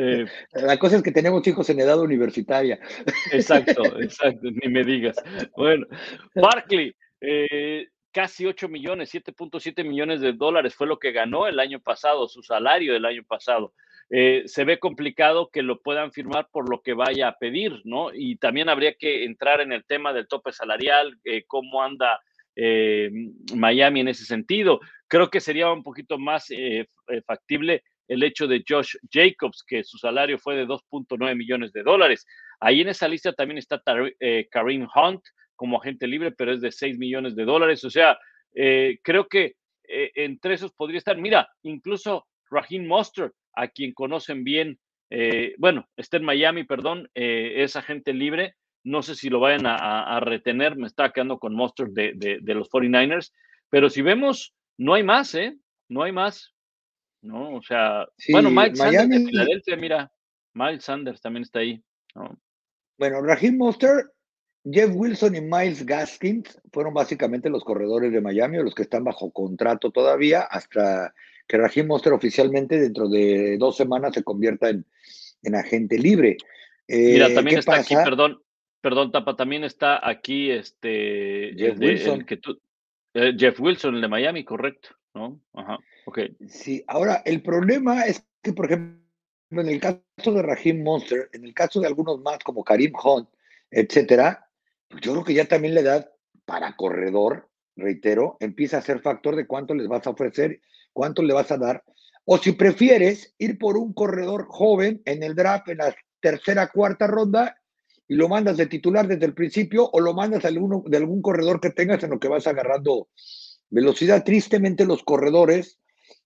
Eh, La cosa es que tenemos hijos en edad universitaria. exacto, exacto, ni me digas. Bueno, Barkley, eh, casi ocho millones, siete punto siete millones de dólares fue lo que ganó el año pasado, su salario del año pasado. Eh, se ve complicado que lo puedan firmar por lo que vaya a pedir, ¿no? Y también habría que entrar en el tema del tope salarial, eh, cómo anda eh, Miami en ese sentido. Creo que sería un poquito más eh, factible el hecho de Josh Jacobs, que su salario fue de dos punto nueve millones de dólares. Ahí en esa lista también está Tar eh, Kareem Hunt como agente libre, pero es de seis millones de dólares. O sea, eh, creo que eh, entre esos podría estar, mira, incluso Raheem Mostert, a quien conocen bien, eh, bueno, está en Miami, perdón, eh, es agente libre. No sé si lo vayan a, a, a retener, me está quedando con Mostert de, de, de los cuarenta y nueve ers, pero si vemos, no hay más, ¿eh? No hay más. ¿No? O sea, Sí, bueno, Miles Sanders de Miami, Filadelfia, mira, Miles Sanders también está ahí, ¿no? bueno, Raheem Mostert, Jeff Wilson y Miles Gaskins fueron básicamente los corredores de Miami, o los que están bajo contrato todavía, hasta que Raheem Mostert oficialmente dentro de dos semanas se convierta en, en agente libre. Mira, Eh, también ¿qué está aquí, pasa? perdón, perdón, Tapa, también está aquí este, Jeff el de, el Wilson. que tú, eh, Jeff Wilson, el de Miami, correcto, ¿no? Ajá, ok. Sí, ahora el problema es que, por ejemplo, en el caso de Raheem Mostert, en el caso de algunos más como Kareem Hunt, etcétera, pues yo creo que ya también la edad para corredor, reitero, empieza a ser factor de cuánto les vas a ofrecer, cuánto le vas a dar, o si prefieres ir por un corredor joven en el draft en la tercera, cuarta ronda y lo mandas de titular desde el principio, o lo mandas a alguno, de algún corredor que tengas en lo que vas agarrando velocidad. Tristemente los corredores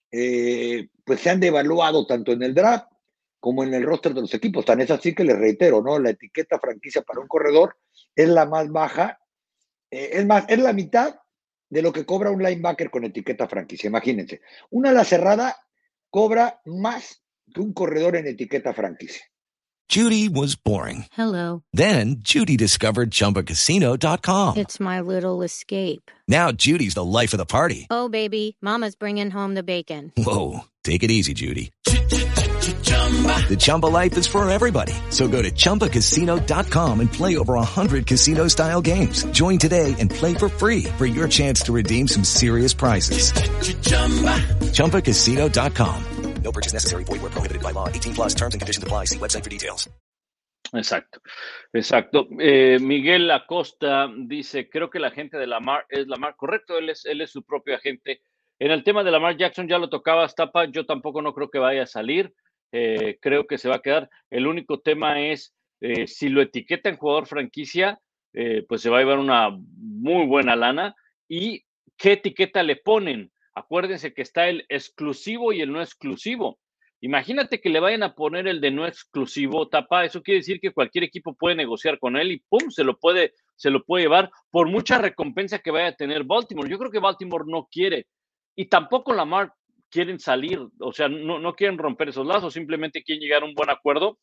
eh, pues se han devaluado tanto en el draft como en el roster de los equipos. Tan es así que les reitero, ¿no? La etiqueta franquicia para un corredor es la más baja, eh, es más, es la mitad de lo que cobra un linebacker con etiqueta franquicia. Imagínense, una ala cerrada cobra más que un corredor en etiqueta franquicia. Judy was boring. Hello. Then Judy discovered Chumba Casino dot com. It's my little escape. Now Judy's the life of the party. Oh, baby, mama's bringing home the bacon. Whoa, take it easy, Judy. The Chumba life is for everybody. So go to Chumba Casino dot com and play over one hundred casino-style games. Join today and play for free for your chance to redeem some serious prizes. Chumba Casino dot com. No purchase necessary. Void where prohibited by law. eighteen plus terms and conditions apply. See website for details. Exacto, exacto. Eh, Miguel Acosta dice, creo que la agente de Lamar es Lamar. Correcto, él es, él es su propio agente. En el tema de Lamar Jackson ya lo tocaba Tapa, yo tampoco no creo que vaya a salir. Eh, creo que se va a quedar. El único tema es eh, si lo etiqueta en jugador franquicia, eh, pues se va a llevar una muy buena lana. ¿Y qué etiqueta le ponen? Acuérdense que está el exclusivo y el no exclusivo. Imagínate que le vayan a poner el de no exclusivo, Tapa, eso quiere decir que cualquier equipo puede negociar con él y pum, se lo puede, se lo puede llevar por mucha recompensa que vaya a tener Baltimore. Yo creo que Baltimore no quiere y tampoco Lamar quieren salir, o sea, no, no quieren romper esos lazos, simplemente quieren llegar a un buen acuerdo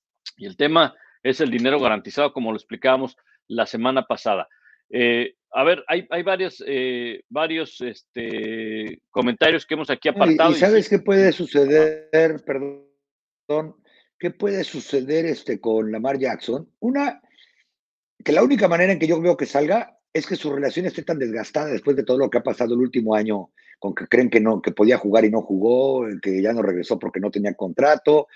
y el tema es el dinero garantizado, como lo explicábamos la semana pasada. Eh, a ver, hay, hay varios, eh, varios este, comentarios que hemos aquí apartado. ¿Y, y sabes y, qué puede suceder? Ah. Perdón, ¿qué puede suceder este, con Lamar Jackson? Una, que la única manera en que yo veo que salga es que su relación esté tan desgastada después de todo lo que ha pasado el último año, con que creen que no, que podía jugar y no jugó, que ya no regresó porque no tenía contrato,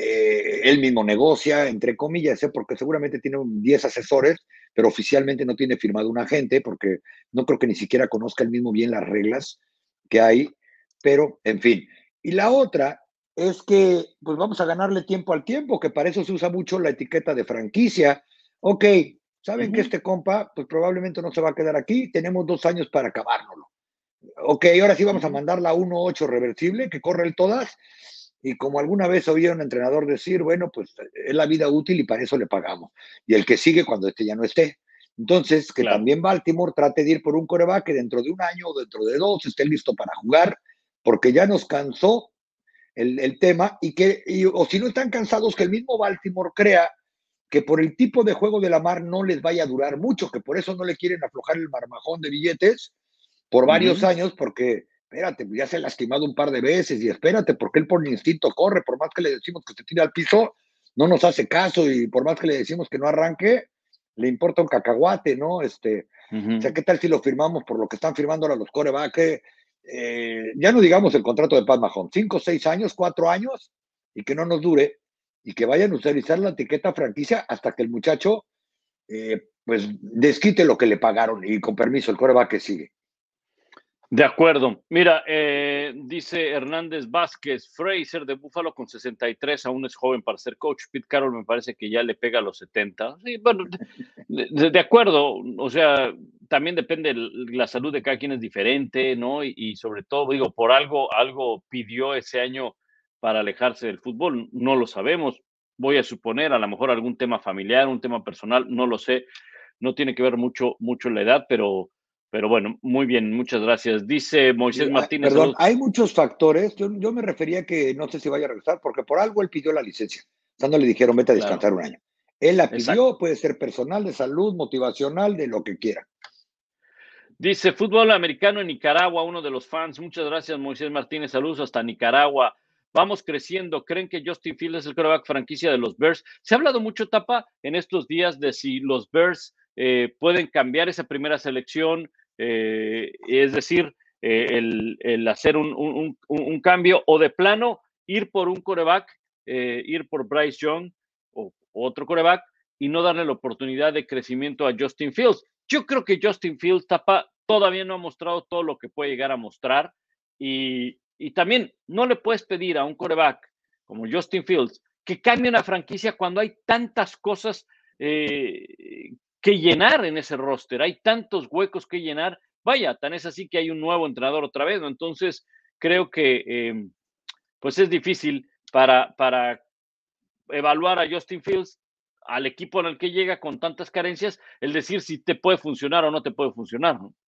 eh, él mismo negocia, entre comillas, ¿eh? Porque seguramente tiene diez asesores, pero oficialmente no tiene firmado un agente, porque no creo que ni siquiera conozca él mismo bien las reglas que hay, pero en fin. Y la otra es que pues vamos a ganarle tiempo al tiempo, que para eso se usa mucho la etiqueta de franquicia. Ok, saben uh-huh. que este compa pues probablemente no se va a quedar aquí, tenemos dos años para acabárnoslo. Ok, ahora sí vamos a mandarla a uno ocho reversible, que corre el todas, y como alguna vez oí a un entrenador decir, bueno, pues es la vida útil y para eso le pagamos. Y el que sigue cuando este ya no esté. Entonces, que claro. también Baltimore trate de ir por un quarterback que dentro de un año o dentro de dos esté listo para jugar, porque ya nos cansó el, el tema, y que, y, o si no están cansados, que el mismo Baltimore crea que por el tipo de juego de Lamar no les vaya a durar mucho, que por eso no le quieren aflojar el marmajón de billetes por varios uh-huh. años, porque espérate, pues ya se ha lastimado un par de veces y espérate, porque él por instinto corre, por más que le decimos que se tire al piso, no nos hace caso y por más que le decimos que no arranque, le importa un cacahuate, ¿no? Este, uh-huh. O sea, ¿qué tal si lo firmamos por lo que están firmando ahora los quarterbacks? Eh, ya no digamos el contrato de Pat Mahomes, cinco, seis años, cuatro años, y que no nos dure, y que vayan a utilizar la etiqueta franquicia hasta que el muchacho, eh, pues, desquite lo que le pagaron, y con permiso, el quarterback que sigue. De acuerdo. Mira, eh, dice Hernández Vázquez, Fraser de Buffalo con sesenta y tres, aún es joven para ser coach. Pete Carroll me parece que ya le pega a los setenta. Sí, bueno, de, de, de acuerdo. O sea, también depende, la salud de cada quien es diferente, ¿no? Y, y sobre todo, digo, por algo, algo pidió ese año para alejarse del fútbol. No lo sabemos. Voy a suponer, a lo mejor algún tema familiar, un tema personal, no lo sé. No tiene que ver mucho, mucho la edad, pero... Pero bueno, muy bien, muchas gracias. Dice Moisés Martínez. Perdón, salud. Hay muchos factores. Yo, yo me refería que no sé si vaya a regresar, porque por algo él pidió la licencia. O sea, no le dijeron, vete a descansar claro. un año. Él la pidió, Exacto. Puede ser personal, de salud, motivacional, de lo que quiera. Dice, fútbol americano en Nicaragua, uno de los fans. Muchas gracias, Moisés Martínez. Saludos hasta Nicaragua. Vamos creciendo. ¿Creen que Justin Fields es el quarterback franquicia de los Bears? Se ha hablado mucho, Tapa, en estos días de si los Bears eh, pueden cambiar esa primera selección, eh, es decir, eh, el, el hacer un, un, un, un cambio o de plano ir por un quarterback, eh, ir por Bryce Young o otro quarterback y no darle la oportunidad de crecimiento a Justin Fields. Yo creo que Justin Fields, Tapa, todavía no ha mostrado todo lo que puede llegar a mostrar y, y también no le puedes pedir a un quarterback como Justin Fields que cambie una franquicia cuando hay tantas cosas eh, que llenar en ese roster, hay tantos huecos que llenar. Vaya, tan es así que hay un nuevo entrenador otra vez, ¿no? Entonces, creo que eh, pues es difícil para, para evaluar a Justin Fields, al equipo en el que llega con tantas carencias, el decir si te puede funcionar o no te puede funcionar, ¿no?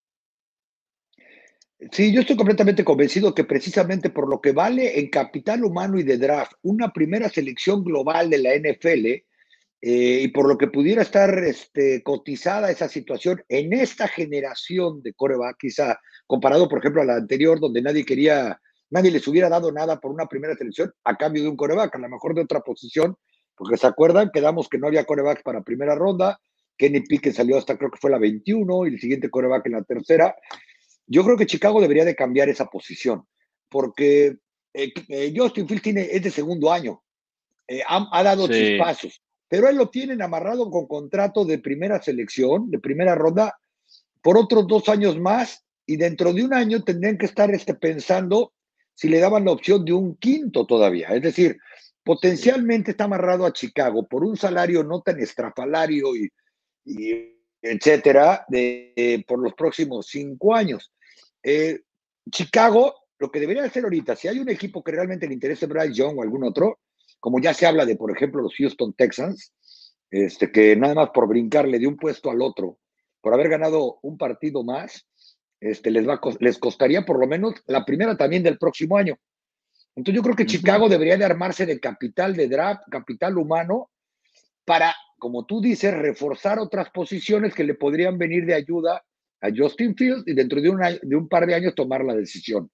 Sí, yo estoy completamente convencido que precisamente por lo que vale en capital humano y de draft, una primera selección global de la N F L, eh, y por lo que pudiera estar este, cotizada esa situación en esta generación de quarterback, quizá comparado, por ejemplo, a la anterior, donde nadie quería, nadie les hubiera dado nada por una primera selección a cambio de un quarterback, a lo mejor de otra posición, porque se acuerdan, quedamos que no había quarterbacks para primera ronda, Kenny Pickett salió hasta creo que fue la veintiuno y el siguiente quarterback en la tercera. Yo creo que Chicago debería de cambiar esa posición, porque eh, eh, Justin Fields tiene, es de segundo año, eh, ha, ha dado sí. chispazos, pero él lo tienen amarrado con contrato de primera selección, de primera ronda, por otros dos años más, y dentro de un año tendrían que estar este, pensando si le daban la opción de un quinto todavía. Es decir, potencialmente está amarrado a Chicago por un salario no tan estrafalario y, y etcétera, de, eh, por los próximos cinco años. Eh, Chicago, lo que debería hacer ahorita, si hay un equipo que realmente le interese Bryce Young o algún otro, como ya se habla de, por ejemplo, los Houston Texans, este, que nada más por brincarle de un puesto al otro, por haber ganado un partido más, este, les, va a, les costaría por lo menos la primera también del próximo año. Entonces yo creo que Chicago uh-huh. debería de armarse de capital de draft, capital humano, para, como tú dices, reforzar otras posiciones que le podrían venir de ayuda a Justin Fields y dentro de un, de un par de años tomar la decisión.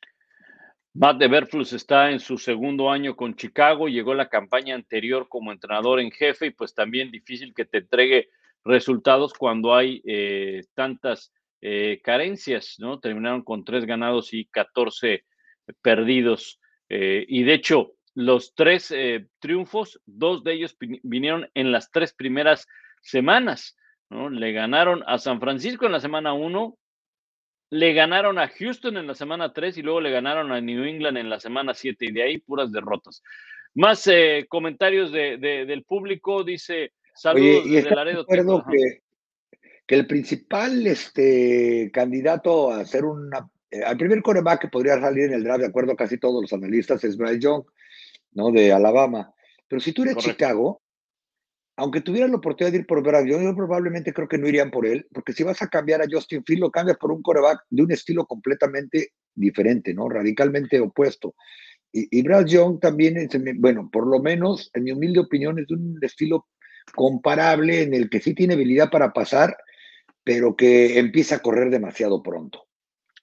Matt Eberflus está en su segundo año con Chicago, llegó la campaña anterior como entrenador en jefe y pues también difícil que te entregue resultados cuando hay eh, tantas eh, carencias, ¿no? Terminaron con tres ganados y catorce perdidos eh, y de hecho los tres eh, triunfos, dos de ellos vinieron en las tres primeras semanas, ¿no? Le ganaron a San Francisco en la semana uno, le ganaron a Houston en la semana tres y luego le ganaron a New England en la semana siete y de ahí puras derrotas. Más eh, comentarios de, de, del público, dice, saludos Oye, y desde Laredo. Recuerdo que, que el principal este, candidato a ser una, eh, al primer quarterback que podría salir en el draft, de acuerdo a casi todos los analistas, es Bryce Young, ¿no? De Alabama. Pero si tú eres Correcto. Chicago, aunque tuvieran la oportunidad de ir por Bryce Young, yo probablemente creo que no irían por él, porque si vas a cambiar a Justin Fields, lo cambias por un quarterback de un estilo completamente diferente, ¿no? Radicalmente opuesto. Y, y Bryce Young también, es, bueno, por lo menos, en mi humilde opinión, es de un estilo comparable en el que sí tiene habilidad para pasar, pero que empieza a correr demasiado pronto.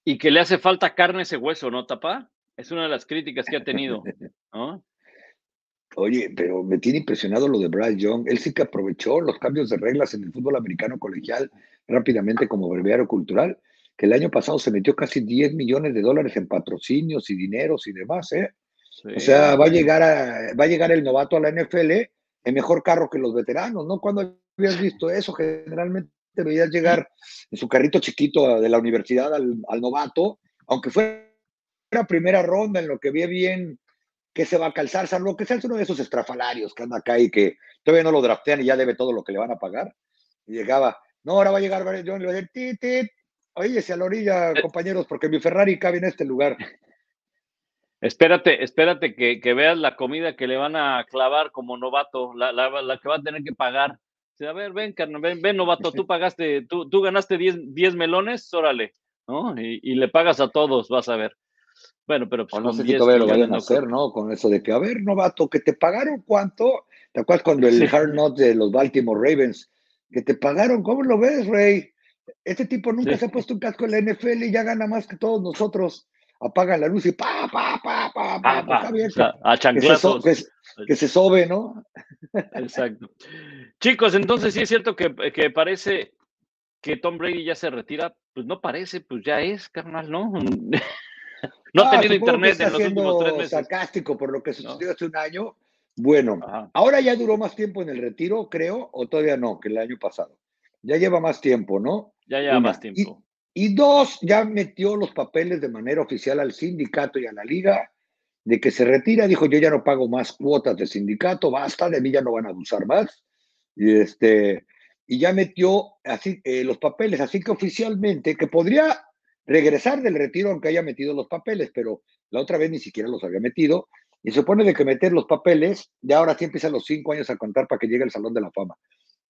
Y que le hace falta carne a ese hueso, ¿no, Tapa? Es una de las críticas que ha tenido, ¿no? Oye, pero me tiene impresionado lo de Bryce Young. Él sí que aprovechó los cambios de reglas en el fútbol americano colegial rápidamente como breviario cultural, que el año pasado se metió casi diez millones de dólares en patrocinios y dineros y demás, ¿eh? Sí. O sea, va a llegar a, va a llegar el novato a la N F L en mejor carro que los veteranos, ¿no? ¿Cuándo habías visto eso? Generalmente veías llegar en su carrito chiquito de la universidad al, al novato, aunque fuera primera ronda, en lo que ve bien que se va a calzar, salvo que sea uno de esos estrafalarios que anda acá y que todavía no lo draftean y ya debe todo lo que le van a pagar. Y llegaba, no, ahora va a llegar Bryce Young y le va a decir, tit, tit, oígese a la orilla, compañeros, porque mi Ferrari cabe en este lugar. Espérate, espérate que, que veas la comida que le van a clavar como novato, la, la, la que va a tener que pagar. A ver, ven, carnal, ven, ven, novato, tú pagaste, tú, tú ganaste diez melones, órale, ¿no? Y, y le pagas a todos, vas a ver. Bueno, pero pues o no con sé diez si todavía lo millones, vayan a no hacer, creo. ¿no? Con eso de que, a ver, novato, que te pagaron cuánto. ¿Te acuerdas cuando el Sí. Hard Knocks de los Baltimore Ravens, que te pagaron? ¿Cómo lo ves, Rey? Este tipo nunca Sí. se ha puesto un casco en la N F L y ya gana más que todos nosotros. Apagan la luz y pa, pa, pa, pa, pa. Ah, Pues pa, está bien, o sea, a que, que, se so, chanclazos. que, que se sobe, ¿no? Exacto. Chicos, entonces sí es cierto que, que parece que Tom Brady ya se retira. Pues no parece, pues ya es, carnal, ¿no? No ha Ah, tenido supongo que internet está en los últimos tres siendo meses. sarcástico por lo que sucedió ¿No? hace un año. Bueno, Ajá. ahora ya duró más tiempo en el retiro, creo, o todavía no, que el año pasado. Ya lleva más tiempo, ¿no? Ya lleva Una. más tiempo. Y, y dos, ya metió los papeles de manera oficial al sindicato y a la liga de que se retira. Dijo, yo ya no pago más cuotas de sindicato, basta, de mí ya no van a abusar más. Y, este, y ya metió así, eh, los papeles, así que oficialmente, que podría regresar del retiro aunque haya metido los papeles, pero la otra vez ni siquiera los había metido. Y se supone de que meter los papeles, de ahora sí empiezan los cinco años a contar para que llegue al Salón de la Fama.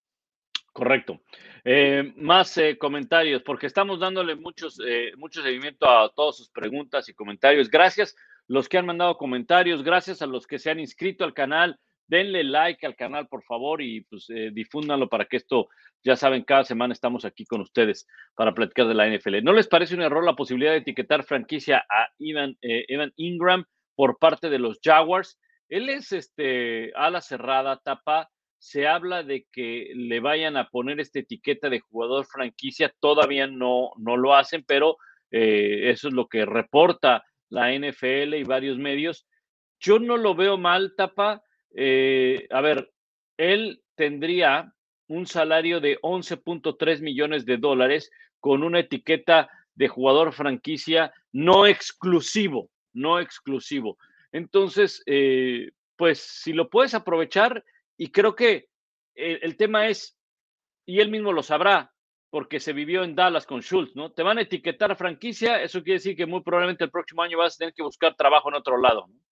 Correcto. Eh, más eh, comentarios, porque estamos dándole muchos, eh, mucho seguimiento a todas sus preguntas y comentarios. Gracias los que han mandado comentarios, gracias a los que se han inscrito al canal. Denle like al canal, por favor, y pues eh, difúndanlo para que esto, ya saben, cada semana estamos aquí con ustedes para platicar de la N F L. ¿No les parece un error la posibilidad de etiquetar franquicia a Evan, eh, Evan Ingram por parte de los Jaguars? Él es este ala cerrada, Tapa. Se habla de que le vayan a poner esta etiqueta de jugador franquicia. Todavía no, no lo hacen, pero eh, eso es lo que reporta la N F L y varios medios. Yo no lo veo mal, Tapa. Eh, a ver, él tendría un salario de once punto tres millones de dólares con una etiqueta de jugador franquicia no exclusivo, no exclusivo. Entonces, eh, pues si lo puedes aprovechar, y creo que el, el tema es, y él mismo lo sabrá, porque se vivió en Dallas con Schultz, ¿no? Te van a etiquetar franquicia, eso quiere decir que muy probablemente el próximo año vas a tener que buscar trabajo en otro lado, ¿no?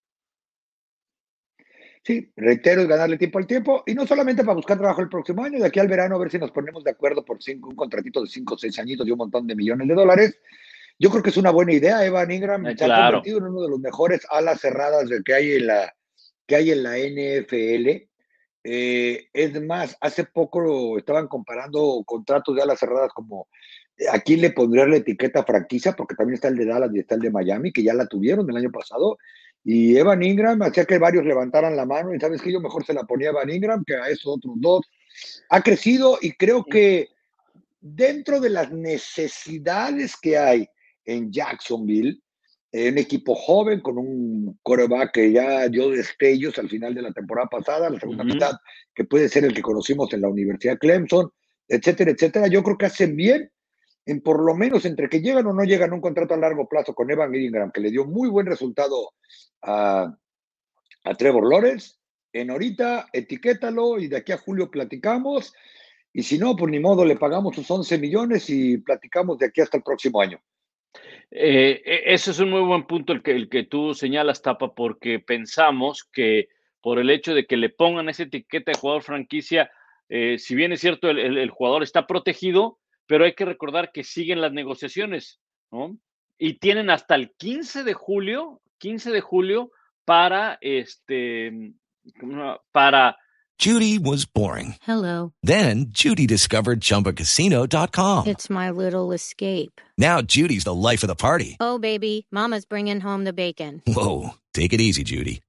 Sí, reitero, es ganarle tiempo al tiempo, y no solamente para buscar trabajo el próximo año, de aquí al verano a ver si nos ponemos de acuerdo por cinco, un contratito de cinco o seis añitos y un montón de millones de dólares. Yo creo que es una buena idea. Evan Ingram Eh, se ha claro. convertido en uno de los mejores alas cerradas que hay en la, que hay en la N F L. Eh, es más, hace poco estaban comparando contratos de alas cerradas como a quién le pondría la etiqueta franquicia, porque también está el de Dallas y está el de Miami, que ya la tuvieron el año pasado. Y Evan Ingram hacía que varios levantaran la mano, y sabes que yo mejor se la ponía a Evan Ingram que a esos otros dos. Ha crecido, y creo que dentro de las necesidades que hay en Jacksonville, un equipo joven con un quarterback que ya dio destellos al final de la temporada pasada, la segunda Uh-huh. mitad, que puede ser el que conocimos en la Universidad Clemson, etcétera, etcétera. Yo creo que hacen bien en por lo menos entre que llegan o no llegan a un contrato a largo plazo con Evan Ingram, que le dio muy buen resultado a, a Trevor Lawrence. En ahorita, etiquétalo y de aquí a julio platicamos. Y si no, pues ni modo, le pagamos sus once millones y platicamos de aquí hasta el próximo año. Eh, eso es un muy buen punto el que, el que tú señalas, Tapa, porque pensamos que por el hecho de que le pongan esa etiqueta de jugador franquicia, eh, si bien es cierto, el, el, el jugador está protegido, pero hay que recordar que siguen las negociaciones, ¿no? Y tienen hasta el quince de julio, quince de julio para, este, para Judy was boring. Hello. Then Judy discovered Chumba Casino dot com. It's my little escape. Now Judy's the life of the party. Oh, baby, mama's bringing home the bacon. Whoa, take it easy, Judy.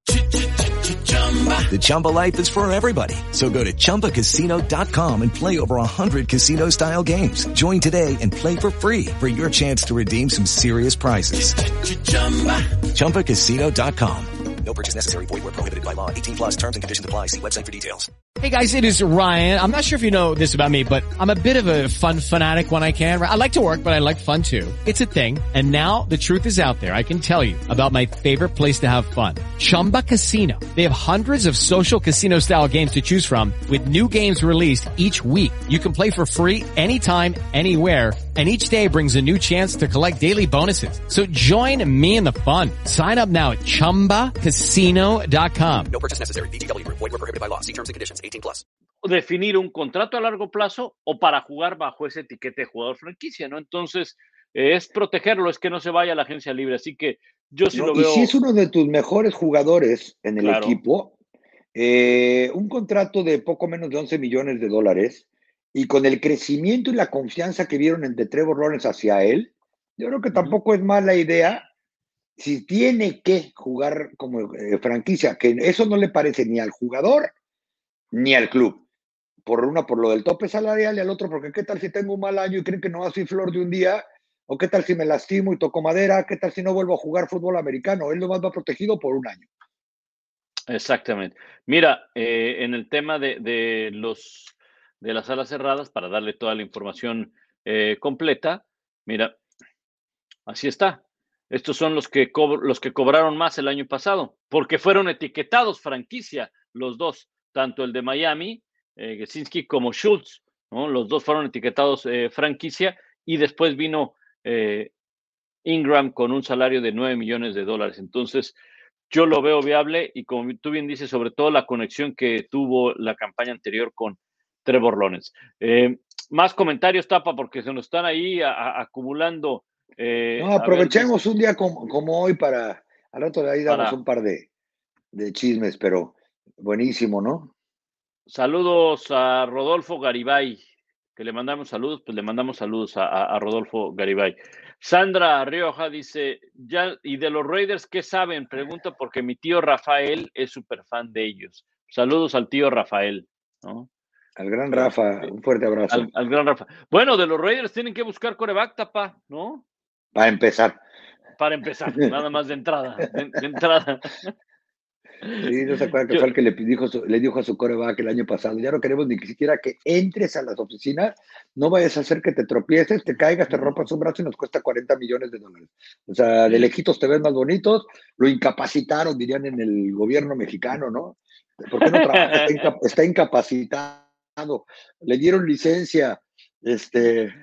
The Chumba life is for everybody. So go to Chumba Casino dot com and play over one hundred casino-style games. Join today and play for free for your chance to redeem some serious prizes. Chumba Casino dot com. No purchase necessary. Void where prohibited by law. eighteen plus terms and conditions apply. See website for details. Hey guys, it is Ryan. I'm not sure if you know this about me, but I'm a bit of a fun fanatic when I can. I like to work, but I like fun too. It's a thing. And now the truth is out there. I can tell you about my favorite place to have fun. Chumba Casino. They have hundreds of social casino style games to choose from with new games released each week. You can play for free anytime, anywhere. And each day brings a new chance to collect daily bonuses. So join me in the fun. Sign up now at Chumba Casino dot com. No purchase necessary. V G W Group. Void where prohibited by law. See terms and conditions. eighteen plus. Definir un contrato a largo plazo o para jugar bajo ese etiquete de jugador franquicia, ¿no? Entonces, eh, es protegerlo, es que no se vaya a la agencia libre. Así que yo sí no, lo y veo. si es uno de tus mejores jugadores en el Claro. equipo, eh, un contrato de poco menos de once millones de dólares y con el crecimiento y la confianza que vieron entre Trevor Lawrence hacia él, yo creo que tampoco es mala idea. Si tiene que jugar como eh, franquicia, que eso no le parece ni al jugador ni al club. Por una, por lo del tope salarial y al otro, porque qué tal si tengo un mal año y creen que no va a ser flor de un día, o qué tal si me lastimo y toco madera, qué tal si no vuelvo a jugar fútbol americano. Él nomás va protegido por un año. Exactamente. Mira, eh, en el tema de, de los de las salas cerradas, para darle toda la información eh, completa, mira, así está. Estos son los que, co- los que cobraron más el año pasado, porque fueron etiquetados franquicia, los dos, tanto el de Miami, eh, Gesicki, como Schultz, ¿no? Los dos fueron etiquetados eh, franquicia, y después vino eh, Ingram con un salario de nueve millones de dólares. Entonces, yo lo veo viable, y como tú bien dices, sobre todo la conexión que tuvo la campaña anterior con Trevor Lawrence. Eh, más comentarios, Tapa, porque se nos están ahí a- a- acumulando. Eh, No, a ver, aprovechemos un día como, como hoy para, al rato de ahí damos Para- un par de, de chismes, pero buenísimo, ¿no? saludos a Rodolfo Garibay, que le mandamos saludos, pues le mandamos saludos a, a- a Rodolfo Garibay. Sandra Rioja dice, ya, ¿y de los Raiders qué saben? Pregunta porque mi tío Rafael es súper fan de ellos. Saludos al tío Rafael, ¿no? Al gran Rafa, un fuerte abrazo. Al, al gran Rafa. Bueno, de los Raiders tienen que buscar coreback, Tapa, ¿no? Para empezar. Para empezar, nada más de entrada, de, de entrada. Sí, no se acuerdan que Yo- fue el que le dijo, su- le dijo a su coreback el año pasado, ya no queremos ni siquiera que entres a las oficinas, no vayas a hacer que te tropieces, te caigas, te rompas un brazo y nos cuesta cuarenta millones de dólares. O sea, de lejitos te ven más bonitos, lo incapacitaron, dirían en el gobierno mexicano, ¿no? ¿Por qué no trabaja? Está, inca- está incapacitado, le dieron licencia, este...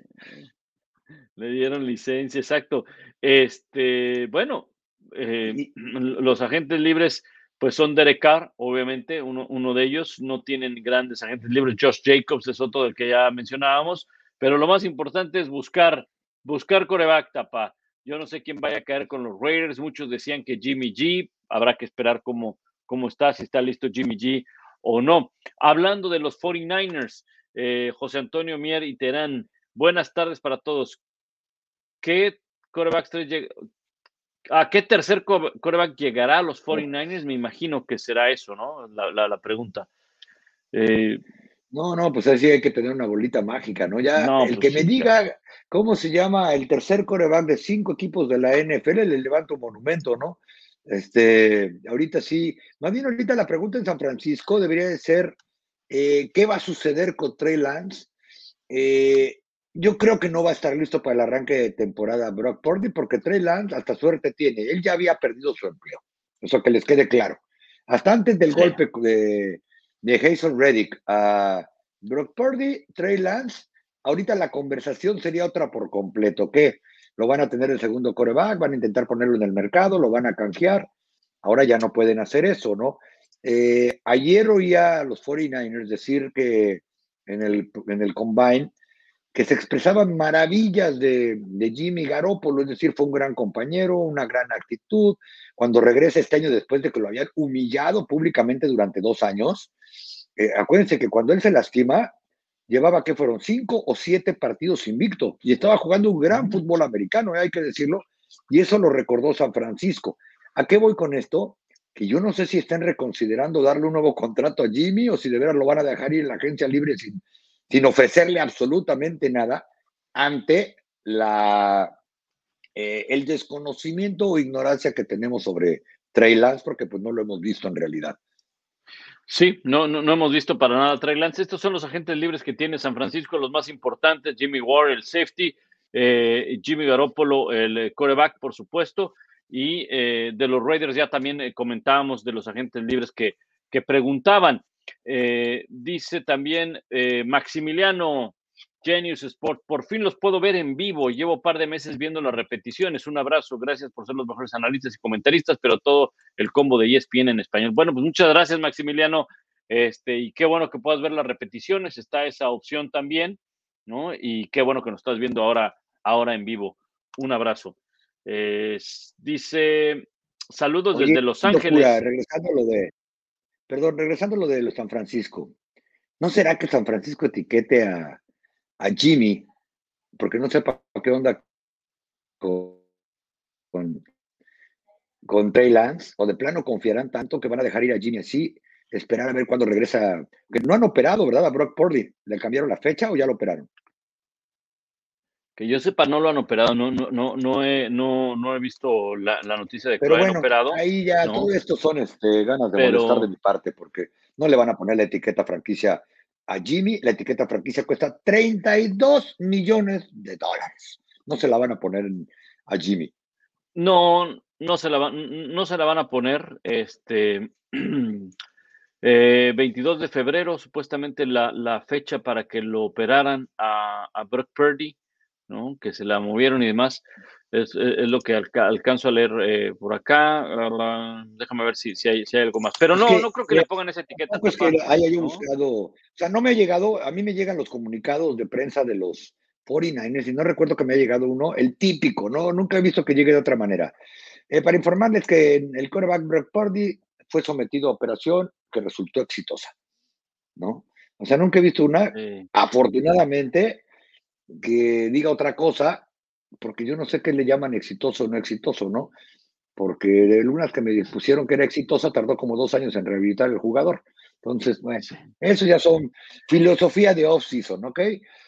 Le dieron licencia, exacto. Este, bueno, eh, los agentes libres, pues son Derek Carr, obviamente, uno, uno de ellos. No tienen grandes agentes libres. Josh Jacobs es otro del que ya mencionábamos, pero lo más importante es buscar, buscar coreback, Tapa. Yo no sé quién vaya a caer con los Raiders. Muchos decían que Jimmy G, habrá que esperar cómo, cómo está, si está listo Jimmy G o no. Hablando de los cuarenta y nueve ers, eh, José Antonio Mier y Terán, buenas tardes para todos. ¿Qué quarterback lleg- ¿A qué tercer co- quarterback llegará a los cuarenta y nueve ers? Me imagino que será eso, ¿no? La, la, la pregunta. Eh, No, no, pues así hay que tener una bolita mágica, ¿no? Ya No, el pues que me sí, diga cómo se llama el tercer coreback de cinco equipos de la N F L, le levanto un monumento, ¿no? Este, ahorita sí, más bien ahorita la pregunta en San Francisco debería de ser, eh, ¿qué va a suceder con Trey Lance? Eh, yo creo que no va a estar listo para el arranque de temporada Brock Purdy, porque Trey Lance hasta suerte tiene, él ya había perdido su empleo, eso que les quede claro. Hasta antes del Sí. golpe de de Jason Reddick a Brock Purdy, Trey Lance, ahorita la conversación sería otra por completo, que lo van a tener el segundo quarterback, van a intentar ponerlo en el mercado, lo van a canjear, ahora ya no pueden hacer eso, ¿no? Eh, ayer oía a los cuarenta y nueve ers decir que en el, en el Combine, que se expresaban maravillas de, de Jimmy Garoppolo, es decir, fue un gran compañero, una gran actitud, cuando regresa este año después de que lo habían humillado públicamente durante dos años, eh, acuérdense que cuando él se lastima, llevaba que fueron cinco o siete partidos invicto y estaba jugando un gran fútbol americano, eh, hay que decirlo, y eso lo recordó San Francisco. ¿A qué voy con esto? Que yo no sé si están reconsiderando darle un nuevo contrato a Jimmy o si de veras lo van a dejar ir en la agencia libre sin, sin ofrecerle absolutamente nada ante la, eh, el desconocimiento o ignorancia que tenemos sobre Trey Lance, porque pues no lo hemos visto en realidad. Sí, no, no, no hemos visto para nada a Trey Lance. Estos son los agentes libres que tiene San Francisco, los más importantes: Jimmy Ward, el safety, eh, Jimmy Garoppolo, el quarterback, por supuesto, y eh, de los Raiders ya también eh, comentábamos de los agentes libres que, que preguntaban. Eh, dice también eh, Maximiliano Genius Sport, por fin los puedo ver en vivo, llevo un par de meses viendo las repeticiones, un abrazo, gracias por ser los mejores analistas y comentaristas, pero todo el combo de E S P N en español. Bueno, pues muchas gracias, Maximiliano, este, y qué bueno que puedas ver las repeticiones, está esa opción también, ¿no? Y qué bueno que nos estás viendo ahora, ahora en vivo. Un abrazo. Eh, dice, saludos Oye, desde Los Ángeles. Locura, regresando a lo de, perdón, regresando a lo de San Francisco, ¿no será que San Francisco etiquete a a Jimmy, porque no sepa qué onda con, con, con Trey Lance, o de plano confiarán tanto que van a dejar ir a Jimmy así, esperar a ver cuándo regresa? Que no han operado, ¿verdad? A Brock Purdy, ¿le cambiaron la fecha o ya lo operaron? Que yo sepa, no lo han operado, no, no, no, no he, no, no he visto la, la noticia de que Pero lo bueno, hayan operado. Ahí ya ¿no? todo esto son este, ganas de Pero... molestar de mi parte, porque no le van a poner la etiqueta franquicia a Jimmy. La etiqueta franquicia cuesta treinta y dos millones de dólares. No se la van a poner a Jimmy. No, no se la van, no se la van a poner. Este eh, veintidós de febrero, supuestamente la, la fecha para que lo operaran a, a Brock Purdy, ¿no? Que se la movieron y demás. Es, es lo que alca, alcanzo a leer eh, por acá. Uh, déjame ver si, si, hay, si hay algo más. Pero no, es que, no creo que eh, le pongan esa etiqueta. No, pues que haya yo ¿no? buscado, o sea, no me ha llegado, a mí me llegan los comunicados de prensa de los cuarenta y nueve ers y no recuerdo que me haya llegado uno, el típico, ¿no? Nunca he visto que llegue de otra manera. Eh, para informarles que el quarterback Brock Purdy fue sometido a operación que resultó exitosa, ¿no? O sea, nunca he visto una, sí. afortunadamente, que diga otra cosa, porque yo no sé qué le llaman exitoso o no exitoso, ¿no? Porque de unas que me pusieron que era exitosa, tardó como dos años en rehabilitar el jugador. Entonces, bueno, eso ya son filosofía de off-season, ¿ok?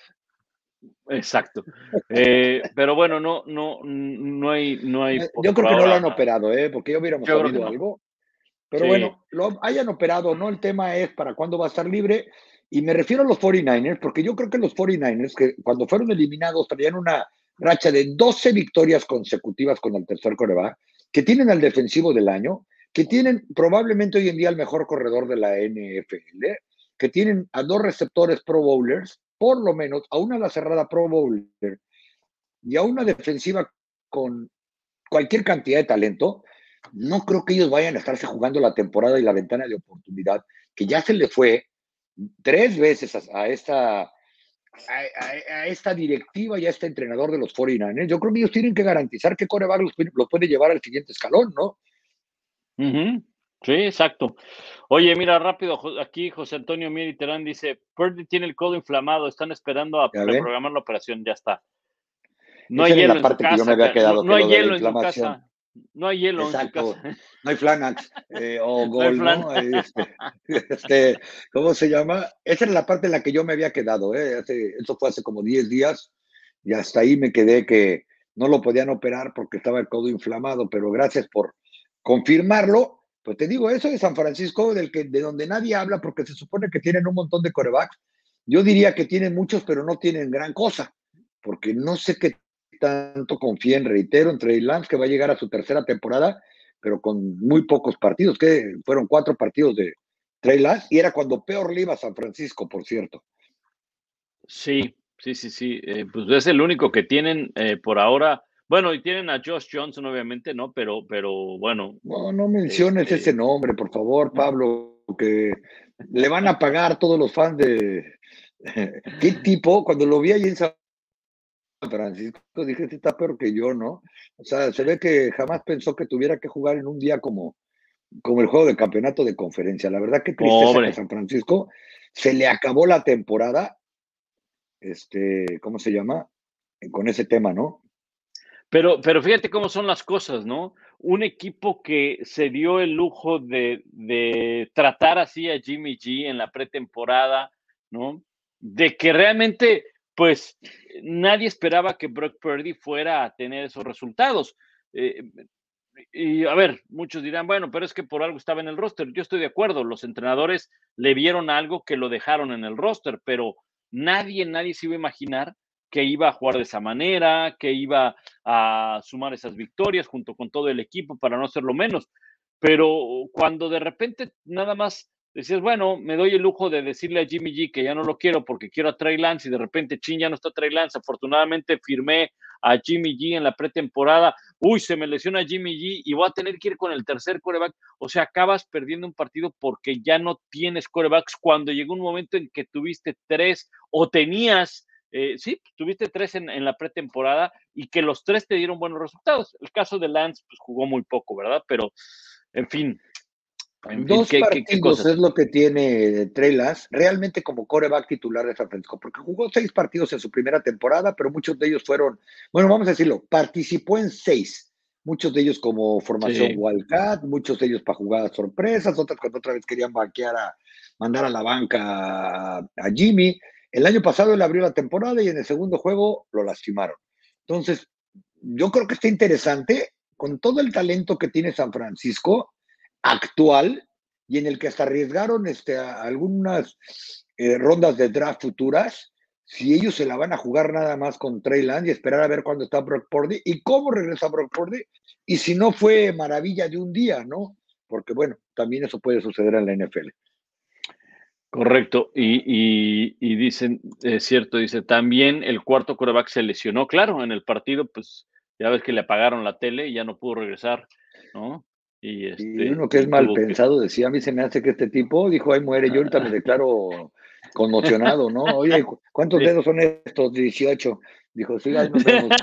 Exacto. Eh, pero bueno, no, no, no hay, no hay. Yo creo que no lo han operado, ¿eh? Porque ya hubiéramos yo sabido no. algo. Pero sí. bueno, lo hayan operado, ¿no? El tema es para cuándo va a estar libre. Y me refiero a los cuarenta y nueve ers, porque yo creo que los cuarenta y nueve ers, que cuando fueron eliminados, traían una racha de doce victorias consecutivas con el tercer quarterback, que tienen al defensivo del año, que tienen probablemente hoy en día el mejor corredor de la N F L, que tienen a dos receptores Pro Bowlers, por lo menos a una ala cerrada Pro Bowler y a una defensiva con cualquier cantidad de talento. No creo que ellos vayan a estarse jugando la temporada y la ventana de oportunidad, que ya se le fue tres veces a, a esta... A, a, a esta directiva y a este entrenador de los cuarenta y nueve ers. Yo creo que ellos tienen que garantizar que quarterback los, los puede llevar al siguiente escalón, ¿no? Uh-huh. Sí, exacto. Oye, mira, rápido, aquí José Antonio Mieri Terán dice, Purdy tiene el codo inflamado, están esperando a reprogramar la operación, ya está. No Esa hay hielo la en parte tu casa. Que yo me había quedado, no no hay hielo en tu casa. No hay hielo Exacto. en tu casa. No hay Flanax eh, o Gol, ¿no? ¿no? Este, este, ¿cómo se llama? Esa era la parte en la que yo me había quedado, ¿eh? Hace, eso fue hace como diez días y hasta ahí me quedé que no lo podían operar porque estaba el codo inflamado, pero gracias por confirmarlo. Pues te digo, eso de San Francisco, del que, de donde nadie habla porque se supone que tienen un montón de quarterbacks, yo diría que tienen muchos, pero no tienen gran cosa, porque no sé qué tanto confíen, reitero, en Trey Lance, que va a llegar a su tercera temporada, pero con muy pocos partidos, que fueron cuatro partidos de Trey Lance, y era cuando peor le iba a San Francisco, por cierto. Sí, sí, sí, sí, eh, pues es el único que tienen eh, por ahora. Bueno, y tienen a Josh Johnson, obviamente, ¿no? Pero, pero bueno. No, no menciones este... ese nombre, por favor, Pablo, que le van a pagar todos los fans de... ¿Qué tipo? Cuando lo vi ahí en San Francisco, dije, este está peor que yo, ¿no? O sea, se ve que jamás pensó que tuviera que jugar en un día como, como el juego de campeonato de conferencia. La verdad que tristeza Pobre. que San Francisco se le acabó la temporada, este, ¿cómo se llama? Con ese tema, ¿no? Pero, pero fíjate cómo son las cosas, ¿no? Un equipo que se dio el lujo de, de tratar así a Jimmy G en la pretemporada, ¿no? De que realmente, pues, nadie esperaba que Brock Purdy fuera a tener esos resultados. Eh, y a ver, muchos dirán, bueno, pero es que por algo estaba en el roster. Yo estoy de acuerdo, los entrenadores le vieron algo que lo dejaron en el roster, pero nadie, nadie se iba a imaginar que iba a jugar de esa manera, que iba a sumar esas victorias junto con todo el equipo para no hacerlo menos. Pero cuando de repente nada más decías, bueno, me doy el lujo de decirle a Jimmy G que ya no lo quiero porque quiero a Trey Lance y de repente, chin, ya no está Trey Lance. Afortunadamente firmé a Jimmy G en la pretemporada. Uy, se me lesiona Jimmy G y voy a tener que ir con el tercer quarterback. O sea, acabas perdiendo un partido porque ya no tienes quarterbacks cuando llegó un momento en que tuviste tres o tenías Eh, sí, tuviste tres en, en la pretemporada y que los tres te dieron buenos resultados. El caso de Lance, pues jugó muy poco, ¿verdad? Pero, en fin. En Dos fin, ¿qué, partidos qué, qué cosas? es lo que tiene Trey Lance realmente como quarterback titular de San Francisco, porque jugó seis partidos en su primera temporada, pero muchos de ellos fueron, bueno, vamos a decirlo, participó en seis, muchos de ellos como formación Sí. Wildcat, muchos de ellos para jugadas sorpresas, otras cuando otra vez querían banquear a, mandar a la banca a, a Jimmy. El año pasado él abrió la temporada y en el segundo juego lo lastimaron. Entonces, yo creo que está interesante, con todo el talento que tiene San Francisco actual, y en el que hasta arriesgaron este, a algunas eh, rondas de draft futuras, si ellos se la van a jugar nada más con Trey Lance y esperar a ver cuándo está Brock Purdy y cómo regresa Brock Purdy, y si no fue maravilla de un día, ¿no? Porque bueno, también eso puede suceder en la N F L. Correcto, y, y, y dicen, es cierto, dice, también el cuarto quarterback se lesionó, claro, en el partido, pues ya ves que le apagaron la tele y ya no pudo regresar, ¿no? Y, este, y uno que es mal pensado que... decía, a mí se me hace que este tipo dijo, ay, muere, yo ahorita me declaro conmocionado, ¿no? Oye, ¿cuántos sí. dedos son estos? dieciocho. Dijo, sí, ahí nos vemos.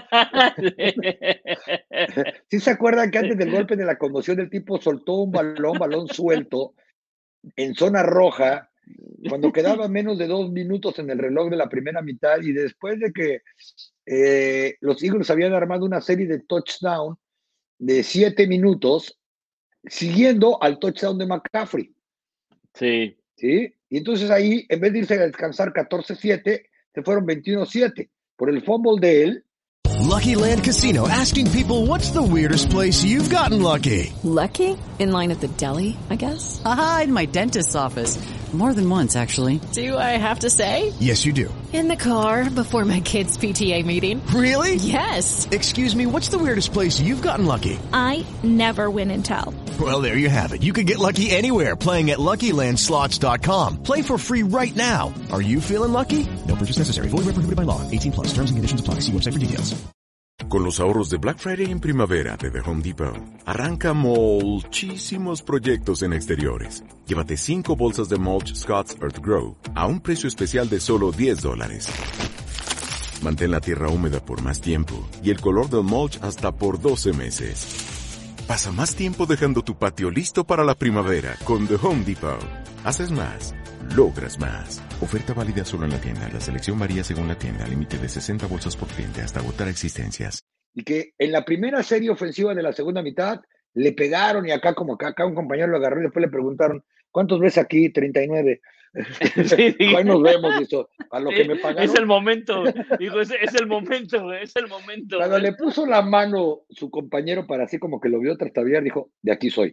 ¿Sí se acuerdan que antes del golpe de la conmoción el tipo soltó un balón, balón suelto, en zona roja, cuando quedaba menos de dos minutos en el reloj de la primera mitad y después de que eh, los Eagles habían armado una serie de touchdown de siete minutos siguiendo al touchdown de McCaffrey? Sí. ¿Sí? Y entonces ahí, en vez de irse a descansar catorce siete, se fueron veintiuno siete por el fumble de él. Lucky Land Casino, asking people, what's the weirdest place you've gotten lucky? Lucky? In line at the deli, I guess? Aha, in my dentist's office. More than once, actually. Do I have to say? Yes, you do. In the car before my kids' P T A meeting. Really? Yes. Excuse me, what's the weirdest place you've gotten lucky? I never win and tell. Well, there you have it. You can get lucky anywhere, playing at Lucky Land Slots dot com. Play for free right now. Are you feeling lucky? No purchase necessary. Void where prohibited by law. eighteen plus. Terms and conditions apply. See website for details. Con los ahorros de Black Friday en primavera de The Home Depot, arranca muchísimos proyectos en exteriores. Llévate cinco bolsas de mulch Scott's Earth Grow a un precio especial de solo diez dólares. Mantén la tierra húmeda por más tiempo y el color del mulch hasta por doce meses. Pasa más tiempo dejando tu patio listo para la primavera con The Home Depot. Haces más, logras más. Oferta válida solo en la tienda. La selección varía según la tienda. Límite de sesenta bolsas por cliente hasta agotar existencias. Y que en la primera serie ofensiva de la segunda mitad le pegaron y acá como acá, acá un compañero lo agarró y después le preguntaron, ¿cuántos ves aquí? treinta y nueve. Sí, ahí nos vemos, dijo, a lo sí, que me pagaron. Es el momento, dijo, es, es el momento, es el momento. Cuando le puso la mano su compañero para así como que lo vio trastabillar, dijo, de aquí soy.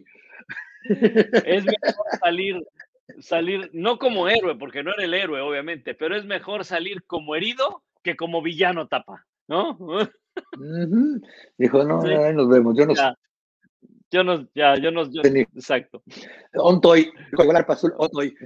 Es mejor salir, salir, no como héroe, porque no era el héroe, obviamente, pero es mejor salir como herido que como villano, Tapa, ¿no? Uh-huh. Dijo, no, sí. ahí nos vemos, yo no sé. Yo no, ya, yo no, yo, exacto. Ontoy, ontoy.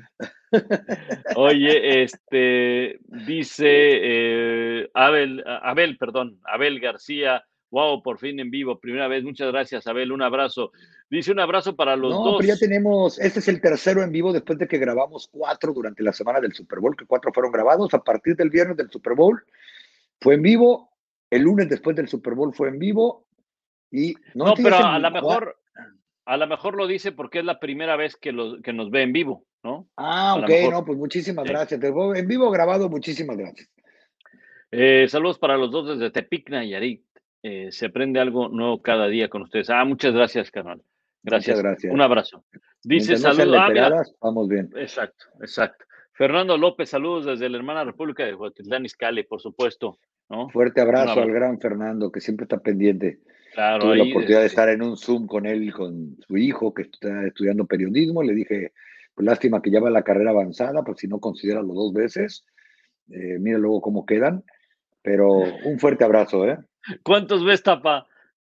Oye, este, dice eh, Abel, Abel, perdón, Abel García, wow, por fin en vivo, primera vez, muchas gracias, Abel, un abrazo. Dice un abrazo para los no, dos. Pero ya tenemos, este es el tercero en vivo después de que grabamos cuatro durante la semana del Super Bowl, que cuatro fueron grabados, a partir del viernes del Super Bowl fue en vivo, el lunes después del Super Bowl fue en vivo. Y no, no pero a lo mejor, A lo mejor lo dice porque es la primera vez que, lo, que nos ve en vivo, ¿no? Ah, A lo ok, mejor. no, pues muchísimas Sí. gracias. Te veo en vivo grabado, muchísimas gracias. Eh, saludos para los dos desde Tepic, Nayarit. Eh, se aprende algo nuevo cada día con ustedes. Ah, muchas gracias, carnal. Gracias. Muchas gracias. Un abrazo. Dice Mientras no sean saludos. Ah, mira. leteradas, vamos bien. Exacto, exacto. Fernando López, saludos desde la hermana República de Huatitlán Izcalli, por supuesto, ¿no? Fuerte abrazo, abrazo al gran Fernando, que siempre está pendiente. Claro, Tuve la ahí, oportunidad de este, estar en un Zoom con él y con su hijo, que está estudiando periodismo. Le dije, pues lástima que ya va la carrera avanzada, pues si no considera los dos veces. Eh, mira luego cómo quedan. Pero un fuerte abrazo, ¿eh? ¿Cuántos ves, Tapa?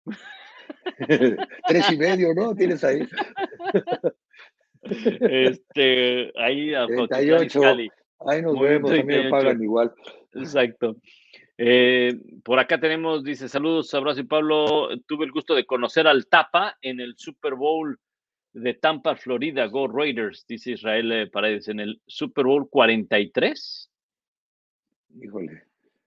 Tres y medio, ¿no? Tienes ahí. Este, ahí a treinta y Huatitlán ocho. Izcalli. Ahí nos Muy bien, vemos, a mí me treinta y ocho. pagan igual. Exacto. Eh, por acá tenemos, dice, saludos, abrazo y Pablo. Tuve el gusto de conocer al Tapa en el Super Bowl de Tampa, Florida. Go Raiders, dice Israel eh, Paredes, en el Super Bowl cuarenta y tres. Híjole.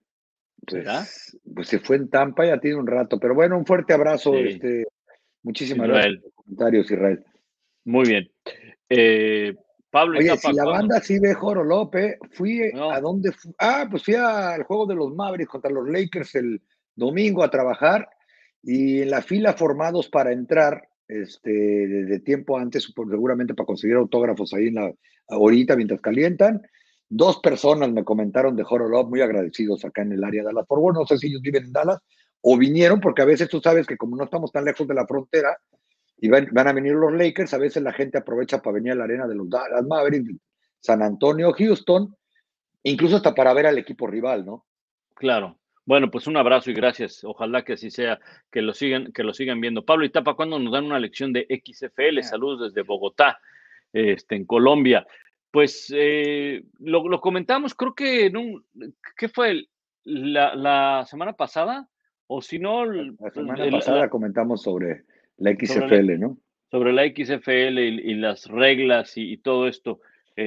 ¿Será? Pues, pues se fue en Tampa, ya tiene un rato. Pero bueno, un fuerte abrazo. Sí. Este, muchísimas Israel. gracias por los comentarios, Israel. Muy bien. Eh, Pablo y Oye, Tapa, si la ¿cuándo? banda sí ve Joro López, fui No. a dónde fui? Ah, pues fui al juego de los Mavericks contra los Lakers el domingo a trabajar y en la fila formados para entrar, este, desde tiempo antes, pues, seguramente para conseguir autógrafos ahí en la ahorita mientras calientan. Dos personas me comentaron de Joro López, muy agradecidos acá en el área de Dallas Fort Worth. No sé si ellos viven en Dallas o vinieron, porque a veces tú sabes que como no estamos tan lejos de la frontera, y van, van a venir los Lakers, a veces la gente aprovecha para venir a la arena de los Dallas Mavericks, San Antonio, Houston, incluso hasta para ver al equipo rival, ¿no? Claro. Bueno, pues un abrazo y gracias. Ojalá que así sea, que lo sigan, que lo sigan viendo. Pablo y Tapa, ¿cuándo nos dan una lección de X F L? Saludos desde Bogotá, este, en Colombia. Pues eh, lo, lo comentamos, creo que en un, ¿qué fue? El, la, la semana pasada, o si no, La, la semana el, pasada la, comentamos sobre la X F L, sobre la, ¿no? Sobre la X F L y, y las reglas y, y todo esto.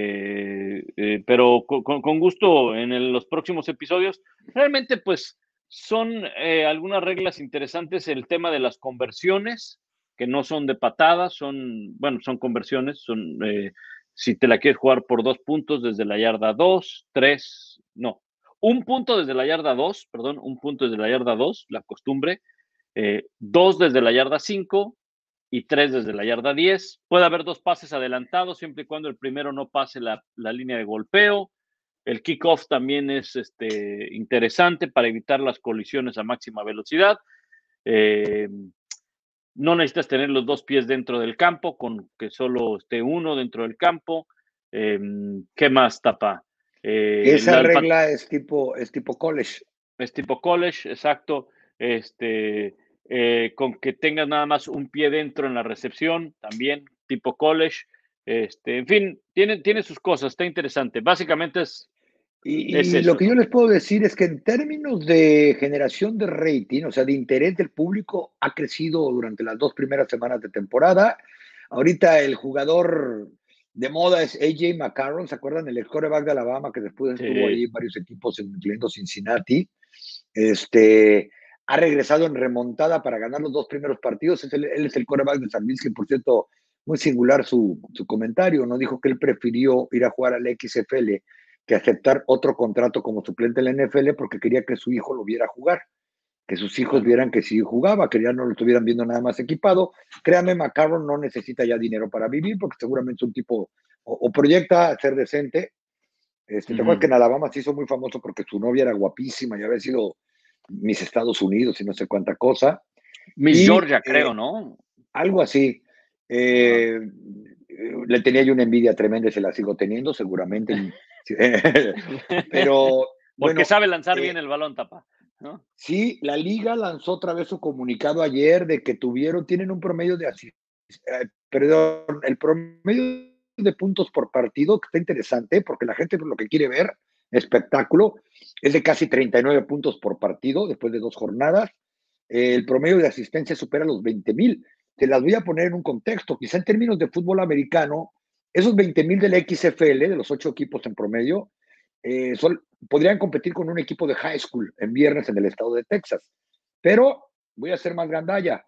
Eh, eh, pero con, con, gusto en el, los próximos episodios. Realmente, pues, son eh, algunas reglas interesantes. El tema de las conversiones, que no son de patadas, son, bueno, son conversiones, son, eh, si te la quieres jugar por dos puntos desde la yarda dos, tres, no, un punto desde la yarda dos, perdón, un punto desde la yarda dos, la costumbre, eh, dos desde la yarda cinco, y tres desde la yarda diez. Puede haber dos pases adelantados siempre y cuando el primero no pase la, la línea de golpeo. El kickoff también es este, interesante para evitar las colisiones a máxima velocidad. Eh, no necesitas tener los dos pies dentro del campo, con que solo esté uno dentro del campo. Eh, ¿Qué más, Tapa? Eh, Esa la, regla es tipo, es tipo college. Es tipo college, exacto. Este, eh, con que tengas nada más un pie dentro en la recepción, también tipo college. Este, en fin, tiene, tiene sus cosas, está interesante. Básicamente es, y, es y eso, lo que ¿no? yo les puedo decir es que en términos de generación de rating, o sea, de interés del público, ha crecido durante las dos primeras semanas de temporada. Ahorita el jugador de moda es A J McCarron, ¿se acuerdan? El quarterback de Alabama que después Sí. estuvo ahí en varios equipos, incluyendo Cincinnati. Este, ha regresado en remontada para ganar los dos primeros partidos. Es el, él es el quarterback de San Luis, que por cierto, muy singular su, su comentario, ¿no? Dijo que él prefirió ir a jugar al X F L que aceptar otro contrato como suplente en la N F L porque quería que su hijo lo viera jugar, que sus hijos Claro. vieran que sí jugaba, que ya no lo estuvieran viendo nada más equipado. Créame, McCarron no necesita ya dinero para vivir porque seguramente es un tipo, o, o proyecta ser decente. Este, Uh-huh. ¿Te acuerdas que en Alabama se hizo muy famoso porque su novia era guapísima y había sido Miss Estados Unidos y no sé cuánta cosa? Miss y, Georgia, eh, creo, ¿no? Algo así. Eh, uh-huh. Le tenía yo una envidia tremenda y se la sigo teniendo, seguramente. Pero. Porque bueno, sabe lanzar eh, bien el balón, Tapa, ¿no? Sí, la liga lanzó otra vez su comunicado ayer de que tuvieron, tienen un promedio de así, eh, perdón, el promedio de puntos por partido, que está interesante, porque la gente lo que quiere ver, espectáculo, es de casi treinta y nueve puntos por partido después de dos jornadas. Eh, el promedio de asistencia supera los veinte mil. Te las voy a poner en un contexto, quizá en términos de fútbol americano, esos veinte mil del X F L, de los ocho equipos en promedio, eh, son, podrían competir con un equipo de high school en viernes en el estado de Texas. Pero voy a hacer más gandalla.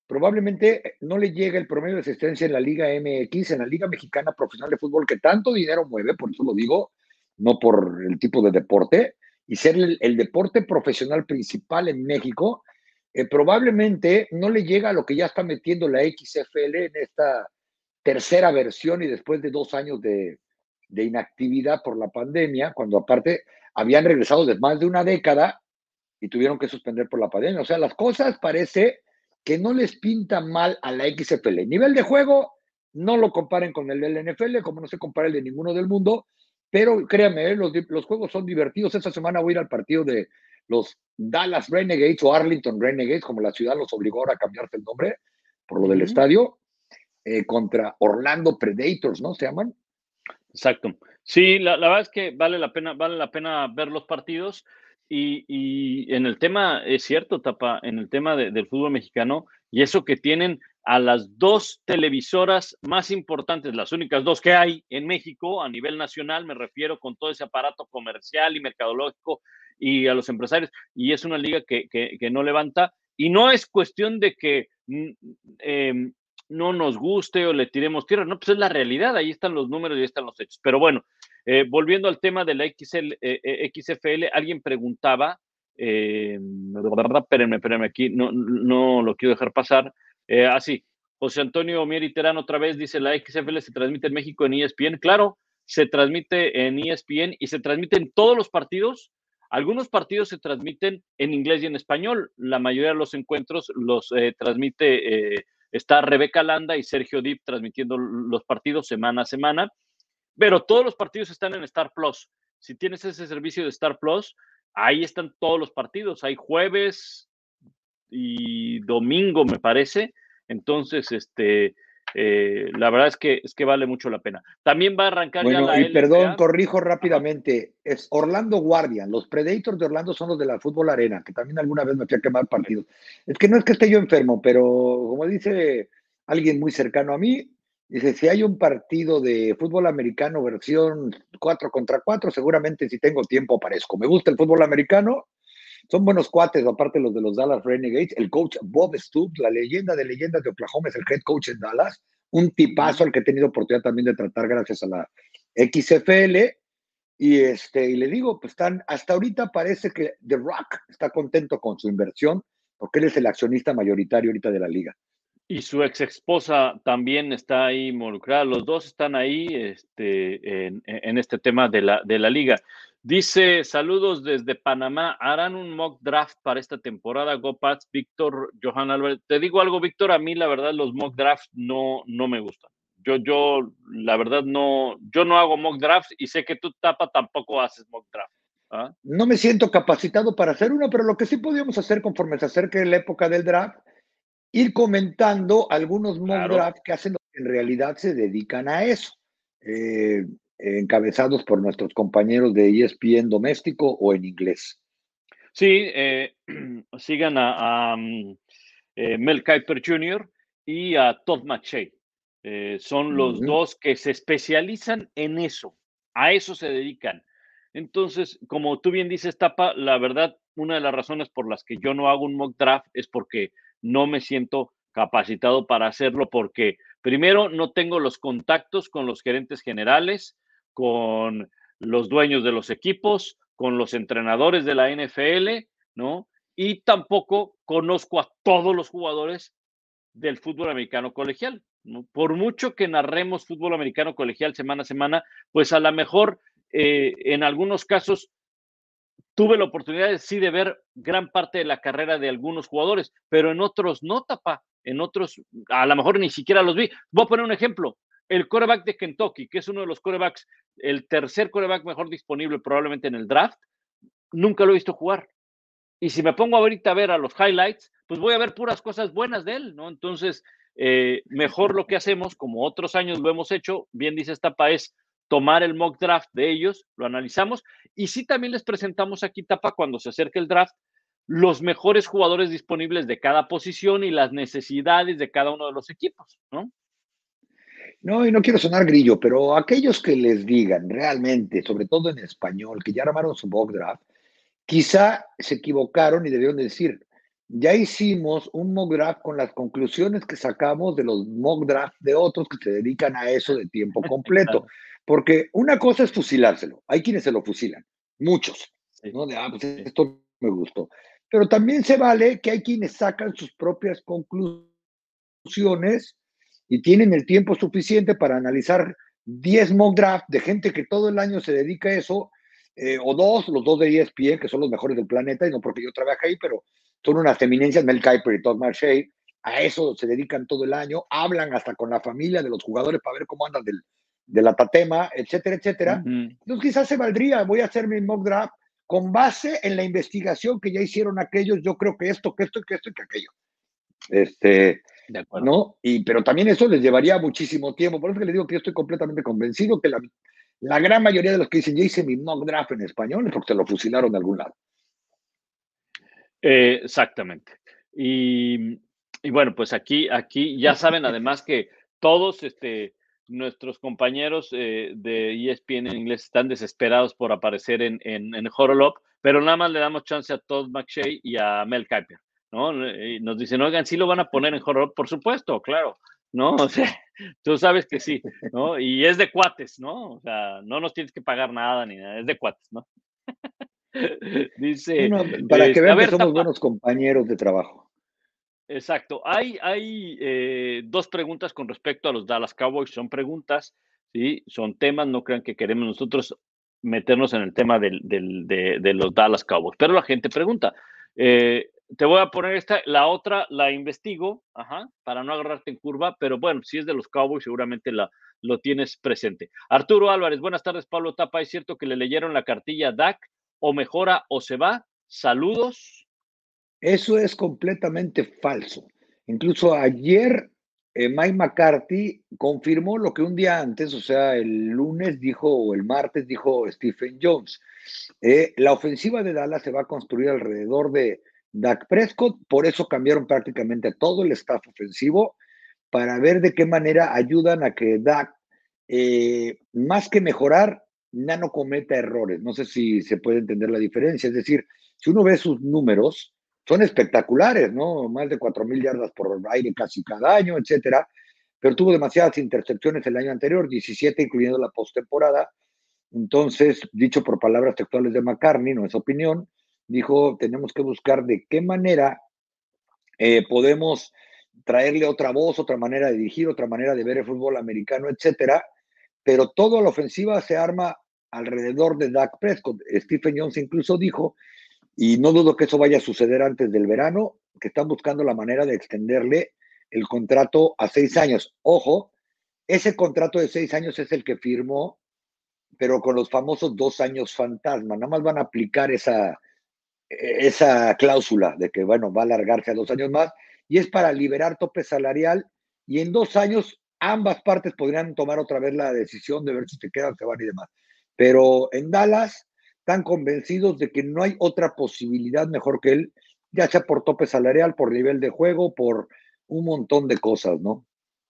probablemente no le llega el promedio de asistencia en la Liga M X, en la Liga Mexicana Profesional de Fútbol, que tanto dinero mueve, por eso lo digo, no por el tipo de deporte, y ser el, el deporte profesional principal en México, eh, probablemente no le llega a lo que ya está metiendo la X F L en esta tercera versión y después de dos años de, de inactividad por la pandemia, cuando aparte habían regresado de más de una década y tuvieron que suspender por la pandemia. O sea, las cosas parece que no les pinta mal a la X F L. Nivel de juego, no lo comparen con el del N F L, como no se compara el de ninguno del mundo, pero créanme, los, los juegos son divertidos. Esta semana voy a ir al partido de los Dallas Renegades o Arlington Renegades, como la ciudad los obligó ahora a cambiarse el nombre por lo del uh-huh. estadio, eh, contra Orlando Predators, ¿no? ¿Se llaman? Exacto. Sí, la, la verdad es que vale la pena, vale la pena ver los partidos. Y, y en el tema, es cierto, Tapa, en el tema de, del fútbol mexicano, y eso que tienen a las dos televisoras más importantes, las únicas dos que hay en México a nivel nacional, me refiero con todo ese aparato comercial y mercadológico y a los empresarios, y es una liga que, que, que no levanta, y no es cuestión de que eh, no nos guste o le tiremos tierra, no, pues es la realidad, ahí están los números y ahí están los hechos. Pero bueno, eh, volviendo al tema de la X L, eh, X F L, alguien preguntaba, eh, espérenme, espérenme aquí, no, no lo quiero dejar pasar, eh, así, José Antonio Mieri Terán otra vez dice, la X F L se transmite en México en E S P N, claro, se transmite en E S P N y se transmite en todos los partidos. Algunos partidos se transmiten en inglés y en español, la mayoría de los encuentros los eh, transmite... Eh, Está Rebeca Landa y Sergio Dip transmitiendo los partidos semana a semana, pero todos los partidos están en Star Plus. Si tienes ese servicio de Star Plus, ahí están todos los partidos. Hay jueves y domingo, me parece. Entonces, este, eh, la verdad es que, es que vale mucho la pena. También va a arrancar bueno, ya la y L P A. Perdón, corrijo rápidamente. Es Orlando Guardian. Los Predators de Orlando son los de la Fútbol Arena, que también alguna vez me fui a quemar partidos. Es que no es que esté yo enfermo, pero como dice alguien muy cercano a mí, dice, si hay un partido de fútbol americano versión cuatro contra cuatro, seguramente si tengo tiempo aparezco. Me gusta el fútbol americano. Son buenos cuates, aparte los de los Dallas Renegades. El coach Bob Stoops, la leyenda de leyendas de Oklahoma, es el head coach en Dallas. Un tipazo al que he tenido oportunidad también de tratar gracias a la X F L. Y, este, y le digo, pues están, hasta ahorita parece que The Rock está contento con su inversión, porque él es el accionista mayoritario ahorita de la liga. Y su ex esposa también está ahí involucrada. Los dos están ahí este, en, en este tema de la, de la liga. Dice, saludos desde Panamá. ¿Harán un mock draft para esta temporada? Go Pats, Víctor, Johan Álvarez. Te digo algo, Víctor, a mí la verdad los mock drafts no, no me gustan. Yo, yo, la verdad, no, yo no hago mock drafts y sé que tú, Tapa, tampoco haces mock draft. ¿Ah? No me siento capacitado para hacer uno, pero lo que sí podíamos hacer conforme se acerque la época del draft, ir comentando algunos mock claro. drafts que hacen en realidad se dedican a eso, eh, encabezados por nuestros compañeros de E S P N doméstico o en inglés. Sí, eh, sigan a, a um, eh, Mel Kiper junior y a Todd McShay. Eh, son los uh-huh. dos que se especializan en eso, a eso se dedican. Entonces, como tú bien dices, Tapa, la verdad, una de las razones por las que yo no hago un mock draft es porque no me siento capacitado para hacerlo, porque primero no tengo los contactos con los gerentes generales, con los dueños de los equipos, con los entrenadores de la N F L, ¿no? Y tampoco conozco a todos los jugadores del fútbol americano colegial, ¿no? Por mucho que narremos fútbol americano colegial semana a semana, pues a lo mejor eh, en algunos casos tuve la oportunidad de, sí de ver gran parte de la carrera de algunos jugadores, pero en otros no, Tapa, en otros a lo mejor ni siquiera los vi. Voy a poner un ejemplo, el quarterback de Kentucky, que es uno de los quarterbacks, el tercer quarterback mejor disponible probablemente en el draft, nunca lo he visto jugar. Y si me pongo ahorita a ver a los highlights, pues voy a ver puras cosas buenas de él, ¿no? Entonces, eh, mejor lo que hacemos, como otros años lo hemos hecho, bien dice Tapa, es tomar el mock draft de ellos, lo analizamos, y sí también les presentamos aquí, Tapa, cuando se acerque el draft, los mejores jugadores disponibles de cada posición y las necesidades de cada uno de los equipos, ¿no? No, y no quiero sonar grillo, pero aquellos que les digan realmente, sobre todo en español, que ya armaron su mock draft, quizá se equivocaron y debieron decir, ya hicimos un mock draft con las conclusiones que sacamos de los mock draft de otros que se dedican a eso de tiempo completo. Porque una cosa es fusilárselo. Hay quienes se lo fusilan, muchos, sí. ¿no? De, ah, pues sí. Esto me gustó. Pero también se vale que hay quienes sacan sus propias conclusiones y tienen el tiempo suficiente para analizar diez mock draft de gente que todo el año se dedica a eso, eh, o dos, los dos de E S P N, que son los mejores del planeta, y no porque yo trabaje ahí, pero son unas eminencias, Mel Kiper y Todd McShay, a eso se dedican todo el año, hablan hasta con la familia de los jugadores para ver cómo andan del, de la tatema, etcétera, etcétera. Uh-huh. Entonces quizás se valdría, voy a hacer mi mock draft con base en la investigación que ya hicieron aquellos, yo creo que esto, que esto, que esto y que aquello. Este, de acuerdo. ¿no? Y, pero también eso les llevaría muchísimo tiempo, por eso que les digo que yo estoy completamente convencido que la, la gran mayoría de los que dicen, yo hice mi mock draft en español, es porque se lo fusilaron de algún lado. Eh, exactamente. Y, y bueno, pues aquí, aquí ya saben además que todos este, nuestros compañeros eh, de E S P N en inglés están desesperados por aparecer en, en, en Horolop, pero nada más le damos chance a Todd McShay y a Mel Kiper, ¿no? Y nos dicen, oigan, ¿sí lo van a poner en Horolop? Por supuesto, claro, ¿no? O sea, tú sabes que sí, ¿no? Y es de cuates, ¿no? O sea, no nos tienes que pagar nada ni nada, es de cuates, ¿no? Dice, bueno, para que este, vean ver, que somos tapa. buenos compañeros de trabajo. Exacto. Hay, hay eh, dos preguntas con respecto a los Dallas Cowboys. Son preguntas, ¿sí? Son temas. No crean que queremos nosotros meternos en el tema del, del, de, de los Dallas Cowboys. Pero la gente pregunta. Eh, te voy a poner esta. La otra la investigo, ajá, para no agarrarte en curva. Pero bueno, si es de los Cowboys, seguramente la, lo tienes presente. Arturo Álvarez, buenas tardes, Pablo Tapa. ¿Es cierto que le leyeron la cartilla a Dak? ¿O mejora o se va? Saludos. Eso es completamente falso. Incluso ayer eh, Mike McCarthy confirmó lo que un día antes, o sea, el lunes dijo, o el martes dijo Stephen Jones. Eh, la ofensiva de Dallas se va a construir alrededor de Dak Prescott, por eso cambiaron prácticamente todo el staff ofensivo para ver de qué manera ayudan a que Dak, eh, más que mejorar, ya no cometa errores. No sé si se puede entender la diferencia. Es decir, si uno ve sus números, son espectaculares, ¿no? Más de cuatro mil yardas por aire casi cada año, etcétera. Pero tuvo demasiadas intercepciones el año anterior, diecisiete, incluyendo la postemporada. Entonces, dicho por palabras textuales de McCarthy, no es opinión, dijo, tenemos que buscar de qué manera eh, podemos traerle otra voz, otra manera de dirigir, otra manera de ver el fútbol americano, etcétera. Pero toda la ofensiva se arma alrededor de Dak Prescott. Stephen Jones incluso dijo, y no dudo que eso vaya a suceder antes del verano, que están buscando la manera de extenderle el contrato a seis años. Ojo, ese contrato de seis años es el que firmó, pero con los famosos dos años fantasma. Nada más van a aplicar esa, esa cláusula de que, bueno, va a alargarse a dos años más, y es para liberar tope salarial, y en dos años ambas partes podrían tomar otra vez la decisión de ver si se quedan, se van y demás. Pero en Dallas están convencidos de que no hay otra posibilidad mejor que él, ya sea por tope salarial, por nivel de juego, por un montón de cosas, ¿no?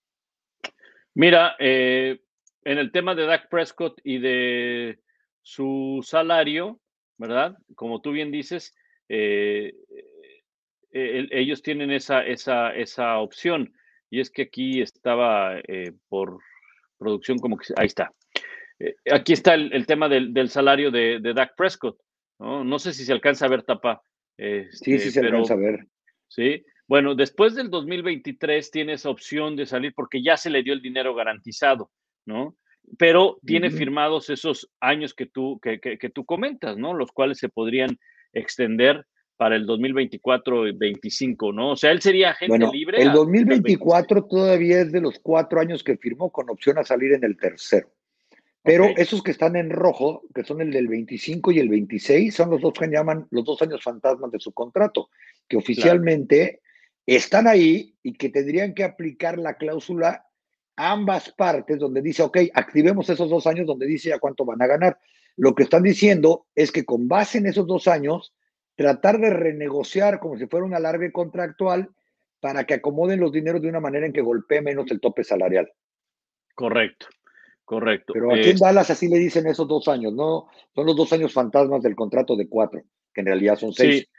Mira, eh, en el tema de Dak Prescott y de su salario, ¿verdad? Como tú bien dices, eh, eh, ellos tienen esa, esa, esa opción. Y es que aquí estaba eh, por producción como que... Ahí está. Eh, aquí está el, el tema del, del salario de, de Dak Prescott, ¿no? No sé si se alcanza a ver, Tapa. Este, sí, sí se pero, alcanza a ver. Sí. Bueno, después del dos mil veintitrés tiene esa opción de salir porque ya se le dio el dinero garantizado, ¿no? Pero tiene uh-huh. firmados esos años que tú, que, que, que tú comentas, ¿no? Los cuales se podrían extender para el dos mil veinticuatro y veinticinco, ¿no? O sea, él sería agente bueno, libre. El dos mil veinticuatro todavía es de los cuatro años que firmó con opción a salir en el tercero. Pero okay. esos que están en rojo, que son el del veinticinco y el veintiséis, son los dos que llaman los dos años fantasmas de su contrato, que oficialmente claro. están ahí y que tendrían que aplicar la cláusula a ambas partes, donde dice, ok, activemos esos dos años, donde dice ya cuánto van a ganar. Lo que están diciendo es que con base en esos dos años, tratar de renegociar como si fuera un alargue contractual para que acomoden los dineros de una manera en que golpee menos el tope salarial. Correcto. Correcto. Pero aquí eh, en Dallas así le dicen esos dos años, ¿no? Son los dos años fantasmas del contrato de cuatro, que en realidad son seis. Sí,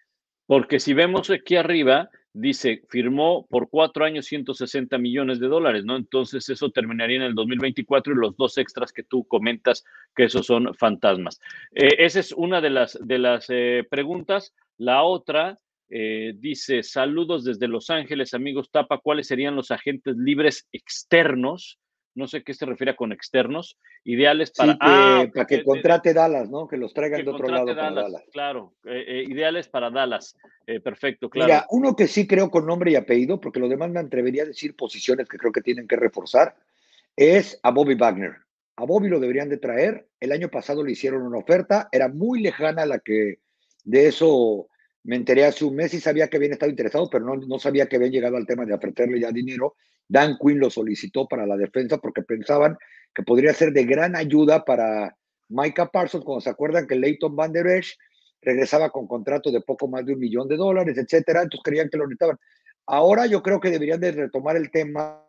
Porque si vemos aquí arriba, dice, firmó por cuatro años ciento sesenta millones de dólares, ¿no? Entonces eso terminaría en el dos mil veinticuatro y los dos extras que tú comentas, que esos son fantasmas. Eh, esa es una de las, de las eh, preguntas. La otra eh, dice, saludos desde Los Ángeles, amigos Tapa, ¿cuáles serían los agentes libres externos? No sé qué se refiere con externos, ideales para... Sí, que, ah, para que de, contrate de, Dallas, ¿no? Que los traigan que de otro lado Dallas, para Dallas. Claro, eh, eh, ideales para Dallas. Eh, perfecto, claro. Mira, uno que sí creo con nombre y apellido, porque lo demás me atrevería a decir posiciones que creo que tienen que reforzar, es a Bobby Wagner. A Bobby lo deberían de traer. El año pasado le hicieron una oferta, era muy lejana la que de eso me enteré hace un mes y sabía que habían estado interesados, pero no, no sabía que habían llegado al tema de ofrecerle ya dinero. Dan Quinn lo solicitó para la defensa porque pensaban que podría ser de gran ayuda para Micah Parsons, cuando se acuerdan que Leighton Van Der Esch regresaba con contrato de poco más de un millón de dólares, etcétera, entonces creían que lo necesitaban. Ahora yo creo que deberían de retomar el tema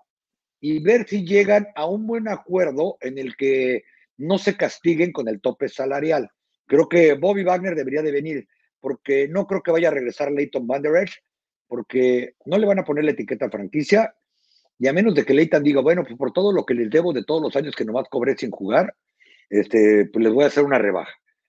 y ver si llegan a un buen acuerdo en el que no se castiguen con el tope salarial. Creo que Bobby Wagner debería de venir, porque no creo que vaya a regresar Leighton Van Der Esch, porque no le van a poner la etiqueta franquicia, y a menos de que Leighton diga, bueno, pues por todo lo que les debo de todos los años que nomás cobré sin jugar, este, pues les voy a hacer una rebaja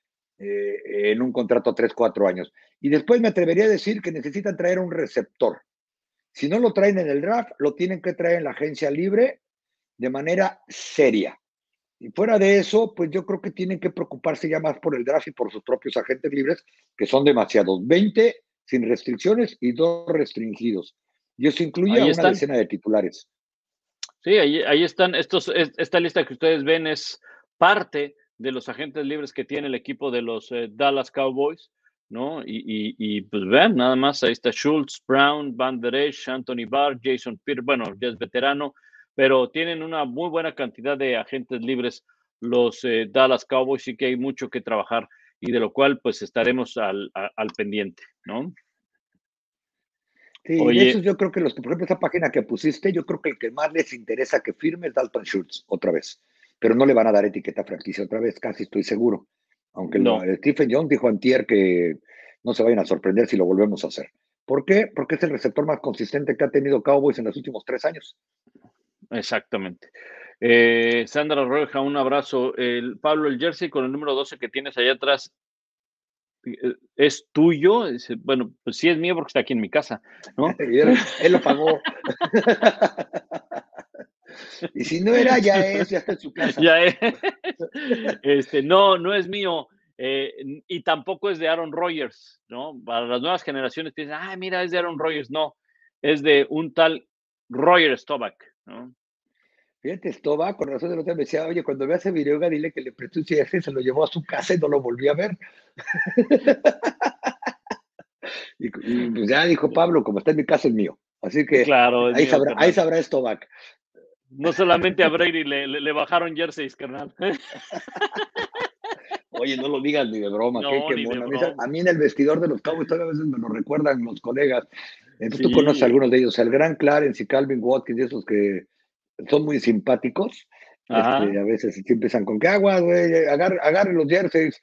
eh, en un contrato a tres, cuatro años. Y después me atrevería a decir que necesitan traer un receptor. Si no lo traen en el draft, lo tienen que traer en la agencia libre de manera seria. Y fuera de eso, pues yo creo que tienen que preocuparse ya más por el draft y por sus propios agentes libres, que son demasiados. veinte sin restricciones y dos restringidos. Y eso incluye Ahí a una están. decena de titulares. Sí, ahí, ahí están. Estos, esta lista que ustedes ven es parte de los agentes libres que tiene el equipo de los eh, Dallas Cowboys, ¿no? Y, y, y pues vean, nada más, ahí está Schultz, Brown, Van Der Esch, Anthony Barr, Jason Pierre, bueno, ya es veterano, pero tienen una muy buena cantidad de agentes libres los eh, Dallas Cowboys, sí que hay mucho que trabajar y de lo cual pues estaremos al, a, al pendiente, ¿no? Sí, Oye, de eso yo creo que los que, por ejemplo, esa página que pusiste, yo creo que el que más les interesa que firme es Dalton Schultz otra vez, pero no le van a dar etiqueta franquicia otra vez, casi estoy seguro. Aunque no. lo, Stephen Jones dijo antier que no se vayan a sorprender si lo volvemos a hacer. ¿Por qué? Porque es el receptor más consistente que ha tenido Cowboys en los últimos tres años. Exactamente. Eh, Sandra Roja, un abrazo. El, Pablo, el jersey con el número doce que tienes allá atrás, ¿es tuyo? Dice, bueno, pues sí es mío porque está aquí en mi casa, ¿no? él, él lo pagó. Y si no era, ya es, ya está en su casa. Ya es. Este, no, no es mío. Eh, y tampoco es de Aaron Rodgers, ¿no? Para las nuevas generaciones piensan, ah, mira, es de Aaron Rodgers. No, es de un tal Roger Staubach, ¿no? Fíjate, Staubach, con razón de lo que me decía, oye, cuando veas ese video, dile que le prestó un C F, se lo llevó a su casa y no lo volví a ver. y, y pues ya dijo Pablo, como está en mi casa, es mío. Así que claro, ahí, mío, sabrá, ahí sabrá Staubach. No solamente a Brady le, le, le bajaron jerseys, carnal. Oye, no lo digas ni de broma. No, qué, qué ni de a, mí, broma. a mí en el vestidor de los Cowboys todavía a veces me lo recuerdan los colegas. Entonces Sí. tú conoces a algunos de ellos, el gran Clarence y Calvin Watkins, esos que son muy simpáticos. Este, a veces sí empiezan con que agua, güey, agarre, agarre los jerseys.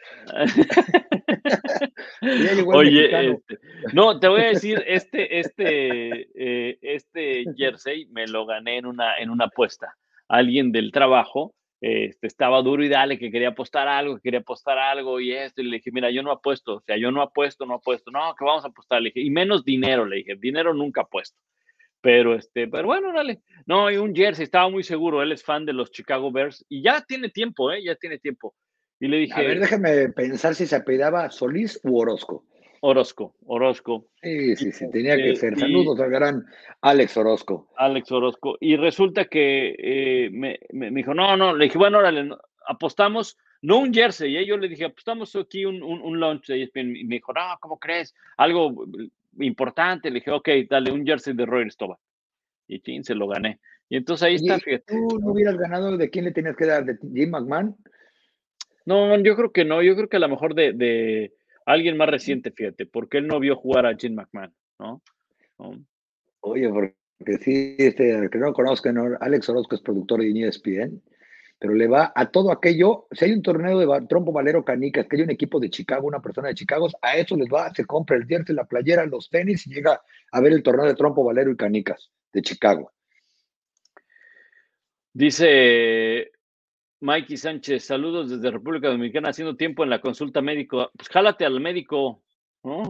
Ya llegó el Oye, mexicano. este, no, te voy a decir, este, este, eh, este jersey me lo gané en una, en una apuesta. Alguien del trabajo este, estaba duro y dale, que quería apostar algo, que quería apostar algo y esto. Y le dije, mira, yo no apuesto, o sea, yo no apuesto, no apuesto. No, que vamos a apostar. Le dije, y menos dinero, le dije, dinero nunca apuesto. Pero, este, pero bueno, dale. No, y un jersey, estaba muy seguro, él es fan de los Chicago Bears y ya tiene tiempo, ¿eh? Ya tiene tiempo. Y le dije... A ver, déjame pensar si se apellidaba Solís u Orozco. Orozco, Orozco. Sí, sí, sí, tenía eh, que ser. Saludos al gran Alex Orozco. Alex Orozco. Y resulta que eh, me, me, me dijo, no, no, le dije, bueno, órale, no, apostamos, no un jersey, ¿eh? Yo le dije, apostamos aquí un, un, un lunch. Y me dijo, no, ¿cómo crees? Algo importante. Le dije, ok, dale, un jersey de Roger Staubach. Y chin, se lo gané. Y entonces ahí Oye, está, fíjate. ¿tú no hubieras ganado? ¿De quién le tenías que dar? ¿De Jim McMahon? No, yo creo que no, yo creo que a lo mejor de, de alguien más reciente, fíjate, porque él no vio jugar a Jim McMahon, ¿no? ¿no? Oye, porque sí, este, que no conozcan, ¿no? Alex Orozco es productor de E S P N, pero le va a todo aquello. Si hay un torneo de trompo, valero, canicas, que hay un equipo de Chicago, una persona de Chicago, a eso les va, se compra el jersey, la playera, los tenis y llega a ver el torneo de trompo, valero y canicas de Chicago. Dice Mikey Sánchez, saludos desde República Dominicana, haciendo tiempo en la consulta médico. Pues jálate al médico, ¿no?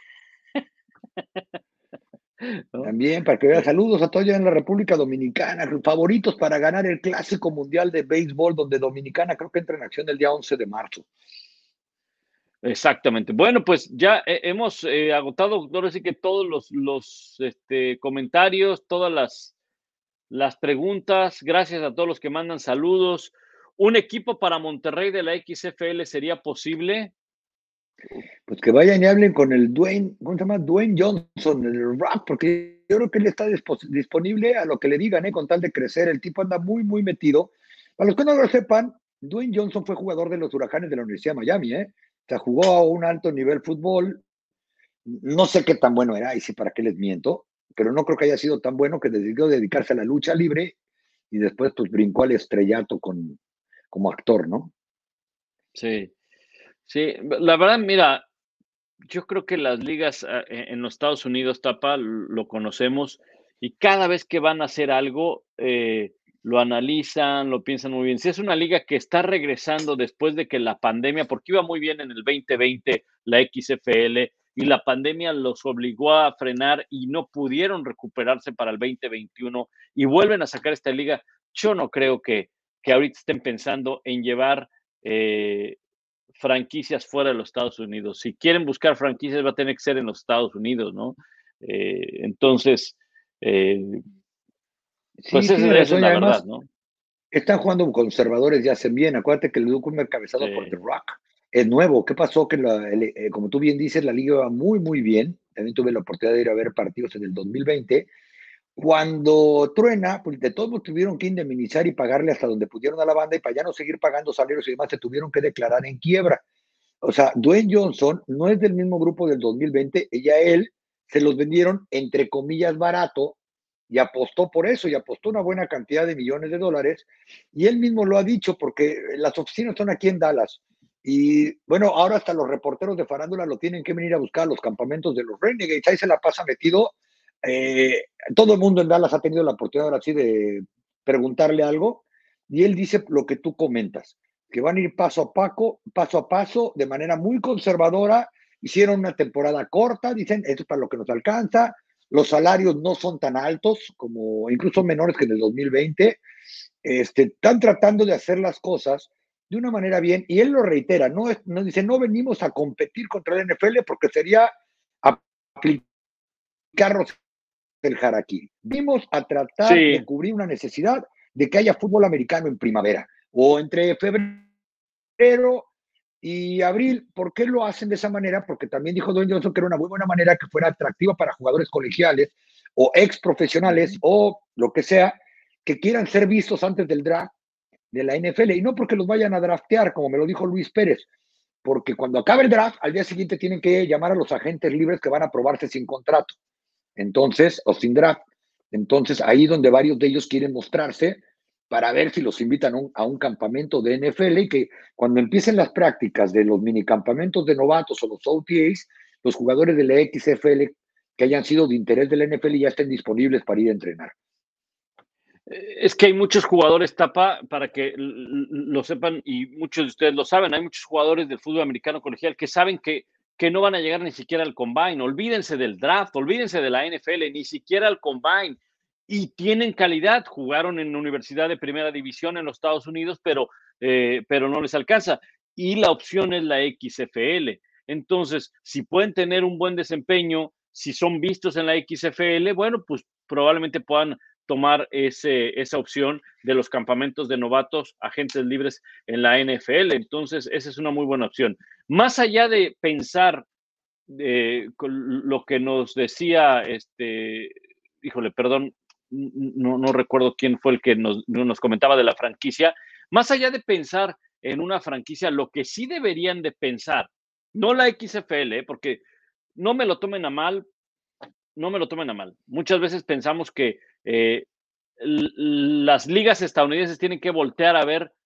También, para que vean, saludos a todos en la República Dominicana, favoritos para ganar el Clásico Mundial de Béisbol, donde Dominicana creo que entra en acción el día once de marzo. Exactamente. Bueno, pues ya eh, hemos eh, agotado, ahora sí que todos los, los este, comentarios, todas las, las preguntas. Gracias a todos los que mandan saludos. ¿Un equipo para Monterrey de la X F L sería posible? Pues que vayan y hablen con el Dwayne, ¿cómo se llama? Dwayne Johnson, el Rock, porque yo creo que él está disponible a lo que le digan, ¿eh? Con tal de crecer. El tipo anda muy, muy metido. Para los que no lo sepan, Dwayne Johnson fue jugador de los Huracanes de la Universidad de Miami, ¿eh? O sea, jugó a un alto nivel fútbol. No sé qué tan bueno era, y sí, para qué les miento, pero no creo que haya sido tan bueno que decidió dedicarse a la lucha libre y después pues brincó al estrellato con, como actor, ¿no? Sí. Sí, la verdad, mira, yo creo que las ligas en los Estados Unidos, Tapa, lo conocemos, y cada vez que van a hacer algo, eh, lo analizan, lo piensan muy bien. Si es una liga que está regresando después de que la pandemia, porque iba muy bien en el veinte veinte la X F L, y la pandemia los obligó a frenar y no pudieron recuperarse para el veinte veintiuno, y vuelven a sacar esta liga, yo no creo que, que ahorita estén pensando en llevar eh, franquicias fuera de los Estados Unidos. Si quieren buscar franquicias, va a tener que ser en los Estados Unidos, ¿no? Eh, entonces, eh, pues sí, esa, esa es la verdad, ¿no? Están jugando conservadores y hacen bien. Acuérdate que el Duke fue encabezado sí. por The Rock. Es nuevo. ¿Qué pasó? Que, la, el, eh, como tú bien dices, la liga va muy, muy bien. También tuve la oportunidad de ir a ver partidos en el dos mil veinte. Cuando truena, pues de todos tuvieron que indemnizar y pagarle hasta donde pudieron a la banda, y para ya no seguir pagando salarios y demás, se tuvieron que declarar en quiebra. O sea, Dwayne Johnson no es del mismo grupo del dos mil veinte, ella, él, se los vendieron, entre comillas, barato, y apostó por eso, y apostó una buena cantidad de millones de dólares, y él mismo lo ha dicho, porque las oficinas son aquí en Dallas, y bueno, ahora hasta los reporteros de farándula lo tienen que venir a buscar a los campamentos de los Renegades, ahí se la pasa metido. Eh, todo el mundo en Dallas ha tenido la oportunidad ahora sí de preguntarle algo, y él dice lo que tú comentas, que van a ir paso a paso, paso a paso, de manera muy conservadora. Hicieron una temporada corta, dicen, esto es para lo que nos alcanza, los salarios no son tan altos, como incluso menores que en el dos mil veinte, este, están tratando de hacer las cosas de una manera bien, y él lo reitera, no, es, no dice, no venimos a competir contra la N F L porque sería aplicarnos el harakiri. Vimos a tratar sí. de cubrir una necesidad de que haya fútbol americano en primavera, o entre febrero y abril. ¿Por qué lo hacen de esa manera? Porque también dijo Dwayne Johnson que era una muy buena manera que fuera atractiva para jugadores colegiales o ex profesionales o lo que sea, que quieran ser vistos antes del draft de la N F L, y no porque los vayan a draftear, como me lo dijo Luis Pérez, porque cuando acabe el draft, al día siguiente tienen que llamar a los agentes libres que van a probarse sin contrato, entonces, o sin draft. Entonces, ahí donde varios de ellos quieren mostrarse para ver si los invitan a un, a un campamento de N F L, y que cuando empiecen las prácticas de los minicampamentos de novatos o los O T As, los jugadores de la X F L que hayan sido de interés de la N F L ya estén disponibles para ir a entrenar. Es que hay muchos jugadores, Tapa, para que lo sepan, y muchos de ustedes lo saben, hay muchos jugadores del fútbol americano colegial que saben que, que no van a llegar ni siquiera al combine. Olvídense del draft, olvídense de la N F L, ni siquiera al combine. Y tienen calidad, jugaron en universidad de primera división en los Estados Unidos, pero, eh, pero no les alcanza. Y la opción es la X F L. Entonces, si pueden tener un buen desempeño, si son vistos en la X F L, bueno, pues probablemente puedan tomar ese, esa opción de los campamentos de novatos, agentes libres en la N F L. Entonces, esa es una muy buena opción. Más allá de pensar eh, lo que nos decía, este, híjole, perdón, no, no recuerdo quién fue el que nos, nos comentaba de la franquicia, más allá de pensar en una franquicia, lo que sí deberían de pensar, no la X F L, ¿eh? Porque no me lo tomen a mal, no me lo tomen a mal. Muchas veces pensamos que eh, las ligas estadounidenses tienen que voltear a ver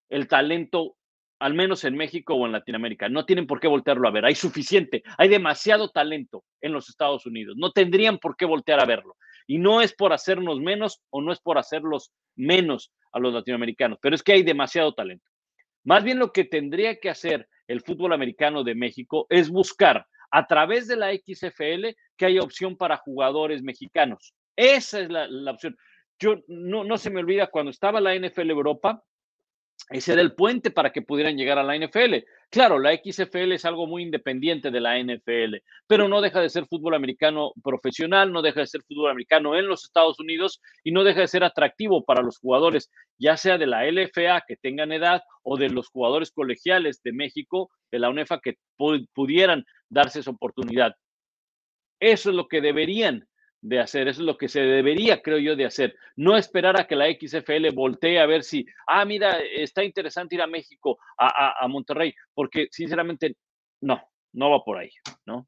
el talento, al menos en México o en Latinoamérica. No tienen por qué voltearlo a ver. Hay suficiente, hay demasiado talento en los Estados Unidos. No tendrían por qué voltear a verlo. Y no es por hacernos menos o no es por hacerlos menos a los latinoamericanos, pero es que hay demasiado talento. Más bien lo que tendría que hacer el fútbol americano de México es buscar a través de la X F L que haya opción para jugadores mexicanos. Esa es la, la opción. Yo no, no se me olvida cuando estaba la N F L Europa, ese era el puente para que pudieran llegar a la N F L. Claro, la X F L es algo muy independiente de la N F L, pero no deja de ser fútbol americano profesional, no deja de ser fútbol americano en los Estados Unidos y no deja de ser atractivo para los jugadores, ya sea de la L F A que tengan edad o de los jugadores colegiales de México, de la UNEFA, que pudieran darse esa oportunidad. Eso es lo que deberían de hacer, eso es lo que se debería, creo yo, de hacer. No esperar a que la X F L voltee a ver si, ah, mira, está interesante ir a México, a, a, a Monterrey, porque sinceramente, no, no va por ahí, ¿no?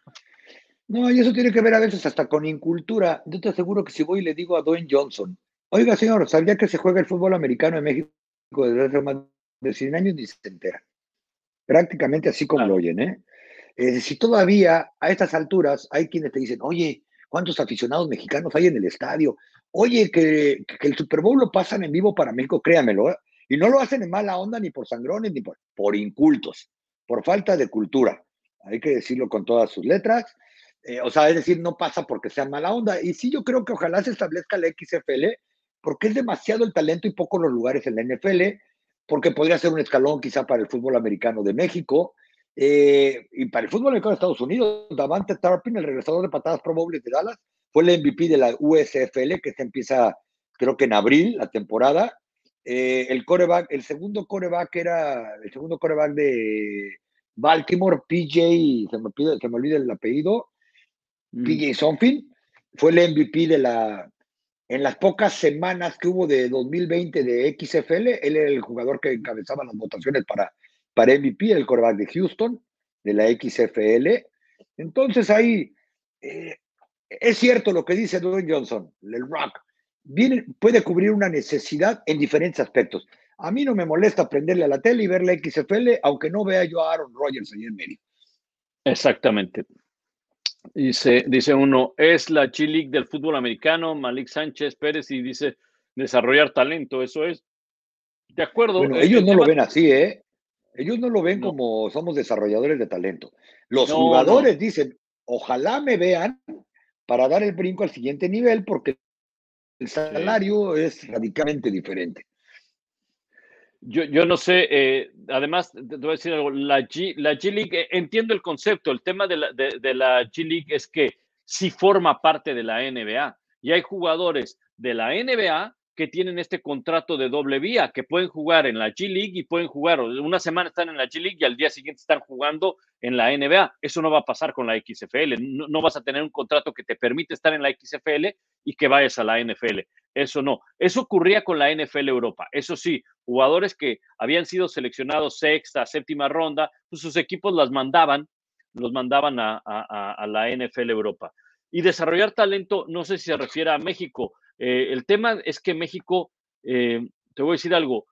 No, y eso tiene que ver a veces hasta con incultura. Yo te aseguro que si voy y le digo a Dwayne Johnson, oiga, señor, ¿sabía que se juega el fútbol americano en México desde hace más de cien años? Ni se entera. Prácticamente así como claro. Lo oyen, ¿eh? Eh, si todavía a estas alturas hay quienes te dicen, oye, ¿cuántos aficionados mexicanos hay en el estadio? Oye, que, que el Super Bowl lo pasan en vivo para México, créamelo, ¿eh? Y no lo hacen en mala onda ni por sangrones, ni por, por incultos, por falta de cultura. Hay que decirlo con todas sus letras. Eh, o sea, es decir, no pasa porque sea mala onda. Y sí, yo creo que ojalá se establezca la X F L, porque es demasiado el talento y pocos los lugares en la N F L, porque podría ser un escalón quizá para el fútbol americano de México. Eh, y para el fútbol americano de Estados Unidos, Davante Turpin, el regresador de patadas Pro Bowls de Dallas, fue el M V P de la U S F L, que se empieza, creo que en abril, la temporada. Eh, el quarterback, el segundo quarterback era, el segundo quarterback de Baltimore, P J, se me, pide, se me olvida el apellido, mm. P J something, fue el M V P de la, en las pocas semanas que hubo de dos mil veinte de X F L, él era el jugador que encabezaba las votaciones para para M V P, el quarterback de Houston, de la X F L. Entonces ahí, eh, es cierto lo que dice Dwayne Johnson, el Rock, viene, puede cubrir una necesidad en diferentes aspectos. A mí no me molesta prenderle a la tele y ver la X F L, aunque no vea yo a Aaron Rodgers ahí en medio. Exactamente. Dice, dice uno, es la G-League del fútbol americano, Malik Sánchez Pérez, y dice, desarrollar talento, eso es. De acuerdo. Bueno, ellos no tema... lo ven así, ¿eh? Ellos no lo ven no. como somos desarrolladores de talento. Los no, jugadores no. dicen, ojalá me vean para dar el brinco al siguiente nivel, porque el salario sí. es radicalmente diferente. Yo, yo no sé, eh, además, te voy a decir algo, la G, la G-League, eh, entiendo el concepto, el tema de la, de, de la G-League es que sí forma parte de la N B A, y hay jugadores de la N B A que tienen este contrato de doble vía, que pueden jugar en la G-League y pueden jugar, una semana están en la G-League y al día siguiente están jugando en la N B A. Eso no va a pasar con la X F L. No, no vas a tener un contrato que te permite estar en la X F L y que vayas a la N F L. Eso no. Eso ocurría con la N F L Europa. Eso sí, jugadores que habían sido seleccionados sexta, séptima ronda, pues sus equipos las mandaban, los mandaban a, a, a la N F L Europa. Y desarrollar talento, no sé si se refiere a México. Eh, el tema es que México, eh, te voy a decir algo,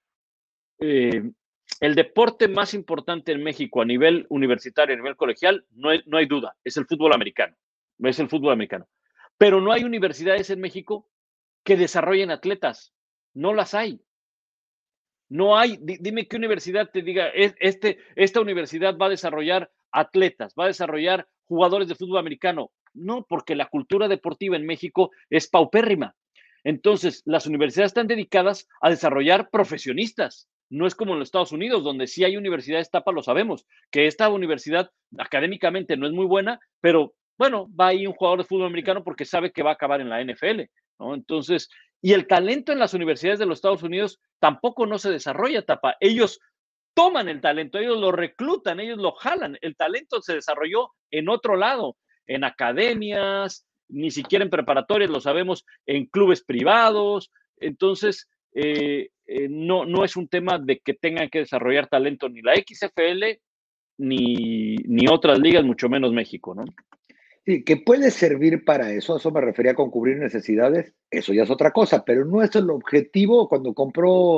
eh, el deporte más importante en México a nivel universitario, a nivel colegial, no hay, no hay duda, es el fútbol americano, es el fútbol americano. Pero no hay universidades en México que desarrollen atletas, no las hay. No hay, dime qué universidad te diga, este, esta universidad va a desarrollar atletas, va a desarrollar jugadores de fútbol americano. No, porque la cultura deportiva en México es paupérrima. Entonces, las universidades están dedicadas a desarrollar profesionistas. No es como en los Estados Unidos, donde sí hay universidades tapa, lo sabemos, que esta universidad académicamente no es muy buena, pero bueno, va ahí un jugador de fútbol americano porque sabe que va a acabar en la N F L, ¿no? Entonces, y el talento en las universidades de los Estados Unidos tampoco no se desarrolla, tapa. Ellos toman el talento, ellos lo reclutan, ellos lo jalan. El talento se desarrolló en otro lado, en academias, ni siquiera en preparatorias, lo sabemos, en clubes privados. Entonces, eh, eh, no, no es un tema de que tengan que desarrollar talento ni la X F L ni, ni otras ligas, mucho menos México, ¿no? Sí, que puede servir para eso, eso me refería con cubrir necesidades, eso ya es otra cosa, pero no es el objetivo. Cuando compró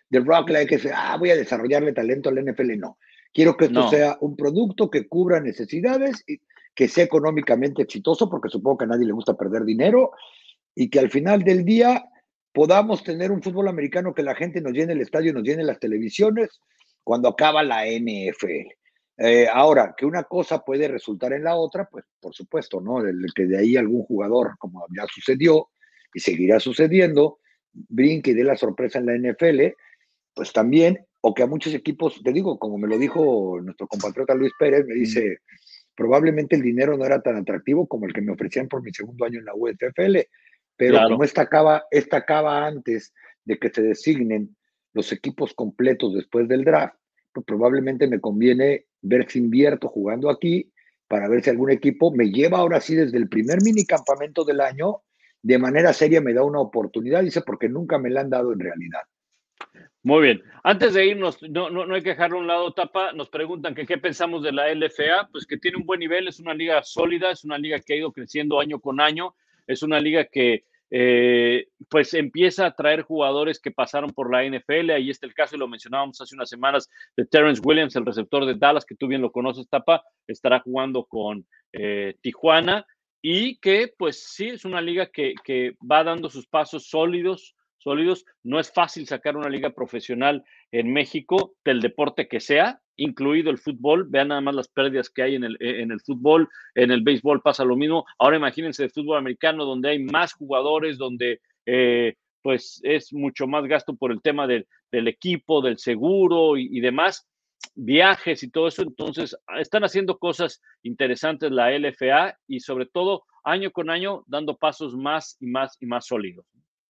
de Rock, la que ah, voy a desarrollarle talento al N F L, no. Quiero que esto No. sea un producto que cubra necesidades y que sea económicamente exitoso, porque supongo que a nadie le gusta perder dinero, y que al final del día podamos tener un fútbol americano que la gente nos llene el estadio, nos llene las televisiones cuando acaba la N F L. Eh, ahora, que una cosa puede resultar en la otra, pues por supuesto, ¿no? El, el que de ahí algún jugador, como ya sucedió y seguirá sucediendo, brinque y dé la sorpresa en la N F L, pues también, o que a muchos equipos, te digo, como me lo dijo nuestro compatriota Luis Pérez, me dice, probablemente el dinero no era tan atractivo como el que me ofrecían por mi segundo año en la U S F L, pero Claro. como esta acaba, esta acaba antes de que se designen los equipos completos después del draft, pues probablemente me conviene ver si invierto jugando aquí para ver si algún equipo me lleva ahora sí desde el primer minicampamento del año, de manera seria me da una oportunidad, dice, porque nunca me la han dado en realidad. Muy bien. Antes de irnos, no, no, no hay que dejarlo a un lado, Tapa. Nos preguntan que qué pensamos de la L F A. Pues que tiene un buen nivel, es una liga sólida, es una liga que ha ido creciendo año con año, es una liga que eh, pues empieza a traer jugadores que pasaron por la N F L. Ahí está el caso, y lo mencionábamos hace unas semanas, de Terrence Williams, el receptor de Dallas, que tú bien lo conoces, Tapa, estará jugando con eh, Tijuana, y que pues sí, es una liga que, que va dando sus pasos sólidos, sólidos. No es fácil sacar una liga profesional en México, del deporte que sea, incluido el fútbol. Vean nada más las pérdidas que hay en el, en el fútbol, en el béisbol pasa lo mismo. Ahora imagínense el fútbol americano, donde hay más jugadores, donde eh, pues es mucho más gasto por el tema del, del equipo, del seguro y, y demás, viajes y todo eso. Entonces están haciendo cosas interesantes la L F A, y sobre todo año con año dando pasos más y más y más sólidos.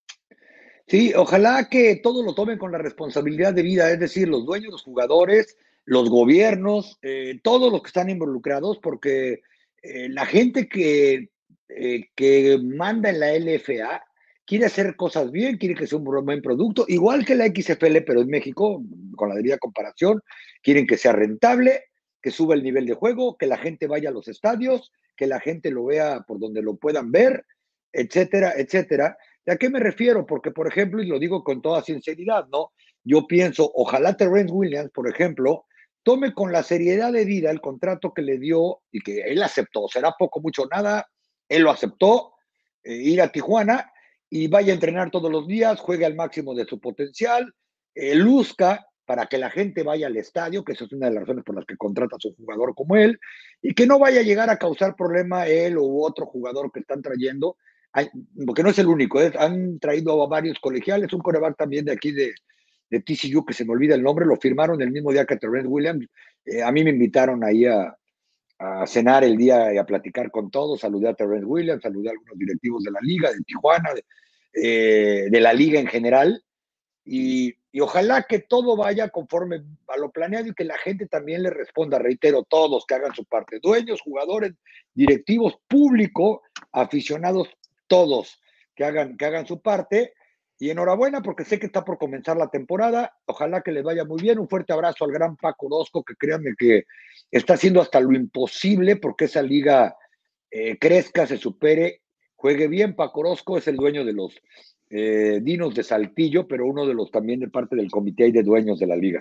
Sí, ojalá que todos lo tomen con la responsabilidad de vida, es decir, los dueños, los jugadores, los gobiernos, eh, todos los que están involucrados, porque eh, la gente que, eh, que manda en la L F A quiere hacer cosas bien, quiere que sea un buen producto, igual que la X F L, pero en México, con la debida comparación, quieren que sea rentable, que suba el nivel de juego, que la gente vaya a los estadios, que la gente lo vea por donde lo puedan ver, etcétera, etcétera. ¿A qué me refiero? Porque, por ejemplo, y lo digo con toda sinceridad, ¿no? Yo pienso, ojalá Terrence Williams, por ejemplo, tome con la seriedad de vida el contrato que le dio y que él aceptó. Será poco, mucho, nada. Él lo aceptó, eh, ir a Tijuana y vaya a entrenar todos los días, juegue al máximo de su potencial, eh, luzca para que la gente vaya al estadio, que esa es una de las razones por las que contratas a un jugador como él, y que no vaya a llegar a causar problema él u otro jugador que están trayendo, porque no es el único, ¿eh? Han traído a varios colegiales, un quarterback también de aquí de, de T C U, que se me olvida el nombre, lo firmaron el mismo día que Terrence Williams. Eh, a mí me invitaron ahí a, a cenar el día y a platicar con todos, saludé a Terrence Williams, saludé a algunos directivos de la liga, de Tijuana, de, eh, de la liga en general, y, y ojalá que todo vaya conforme a lo planeado y que la gente también le responda, reitero, todos que hagan su parte, dueños, jugadores, directivos, público, aficionados, todos que hagan, que hagan su parte, y enhorabuena porque sé que está por comenzar la temporada, ojalá que les vaya muy bien. Un fuerte abrazo al gran Paco Orozco, que créanme que está haciendo hasta lo imposible porque esa liga eh, crezca, se supere, juegue bien. Paco Orozco es el dueño de los eh, Dinos de Saltillo, pero uno de los también de parte del comité y de dueños de la liga.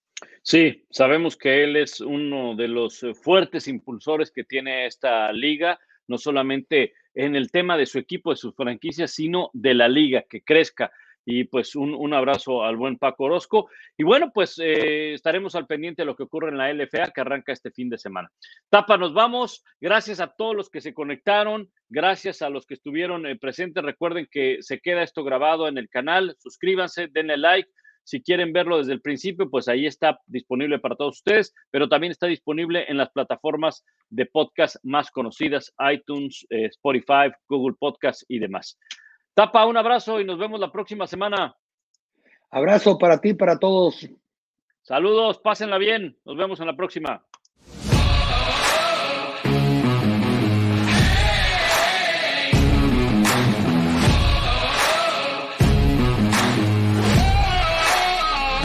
Sí, sabemos que él es uno de los fuertes impulsores que tiene esta liga, no solamente en el tema de su equipo, de sus franquicias, sino de la liga, que crezca. Y pues un, un abrazo al buen Paco Orozco. Y bueno, pues eh, estaremos al pendiente de lo que ocurre en la L F A, que arranca este fin de semana. Tapa, nos vamos. Gracias a todos los que se conectaron, gracias a los que estuvieron eh, presentes. Recuerden que se queda esto grabado en el canal. Suscríbanse, denle like. Si quieren verlo desde el principio, pues ahí está disponible para todos ustedes, pero también está disponible en las plataformas de podcast más conocidas, iTunes, eh, Spotify, Google Podcast y demás. Tapa, un abrazo y nos vemos la próxima semana. Abrazo para ti, para todos. Saludos, pásenla bien. Nos vemos en la próxima.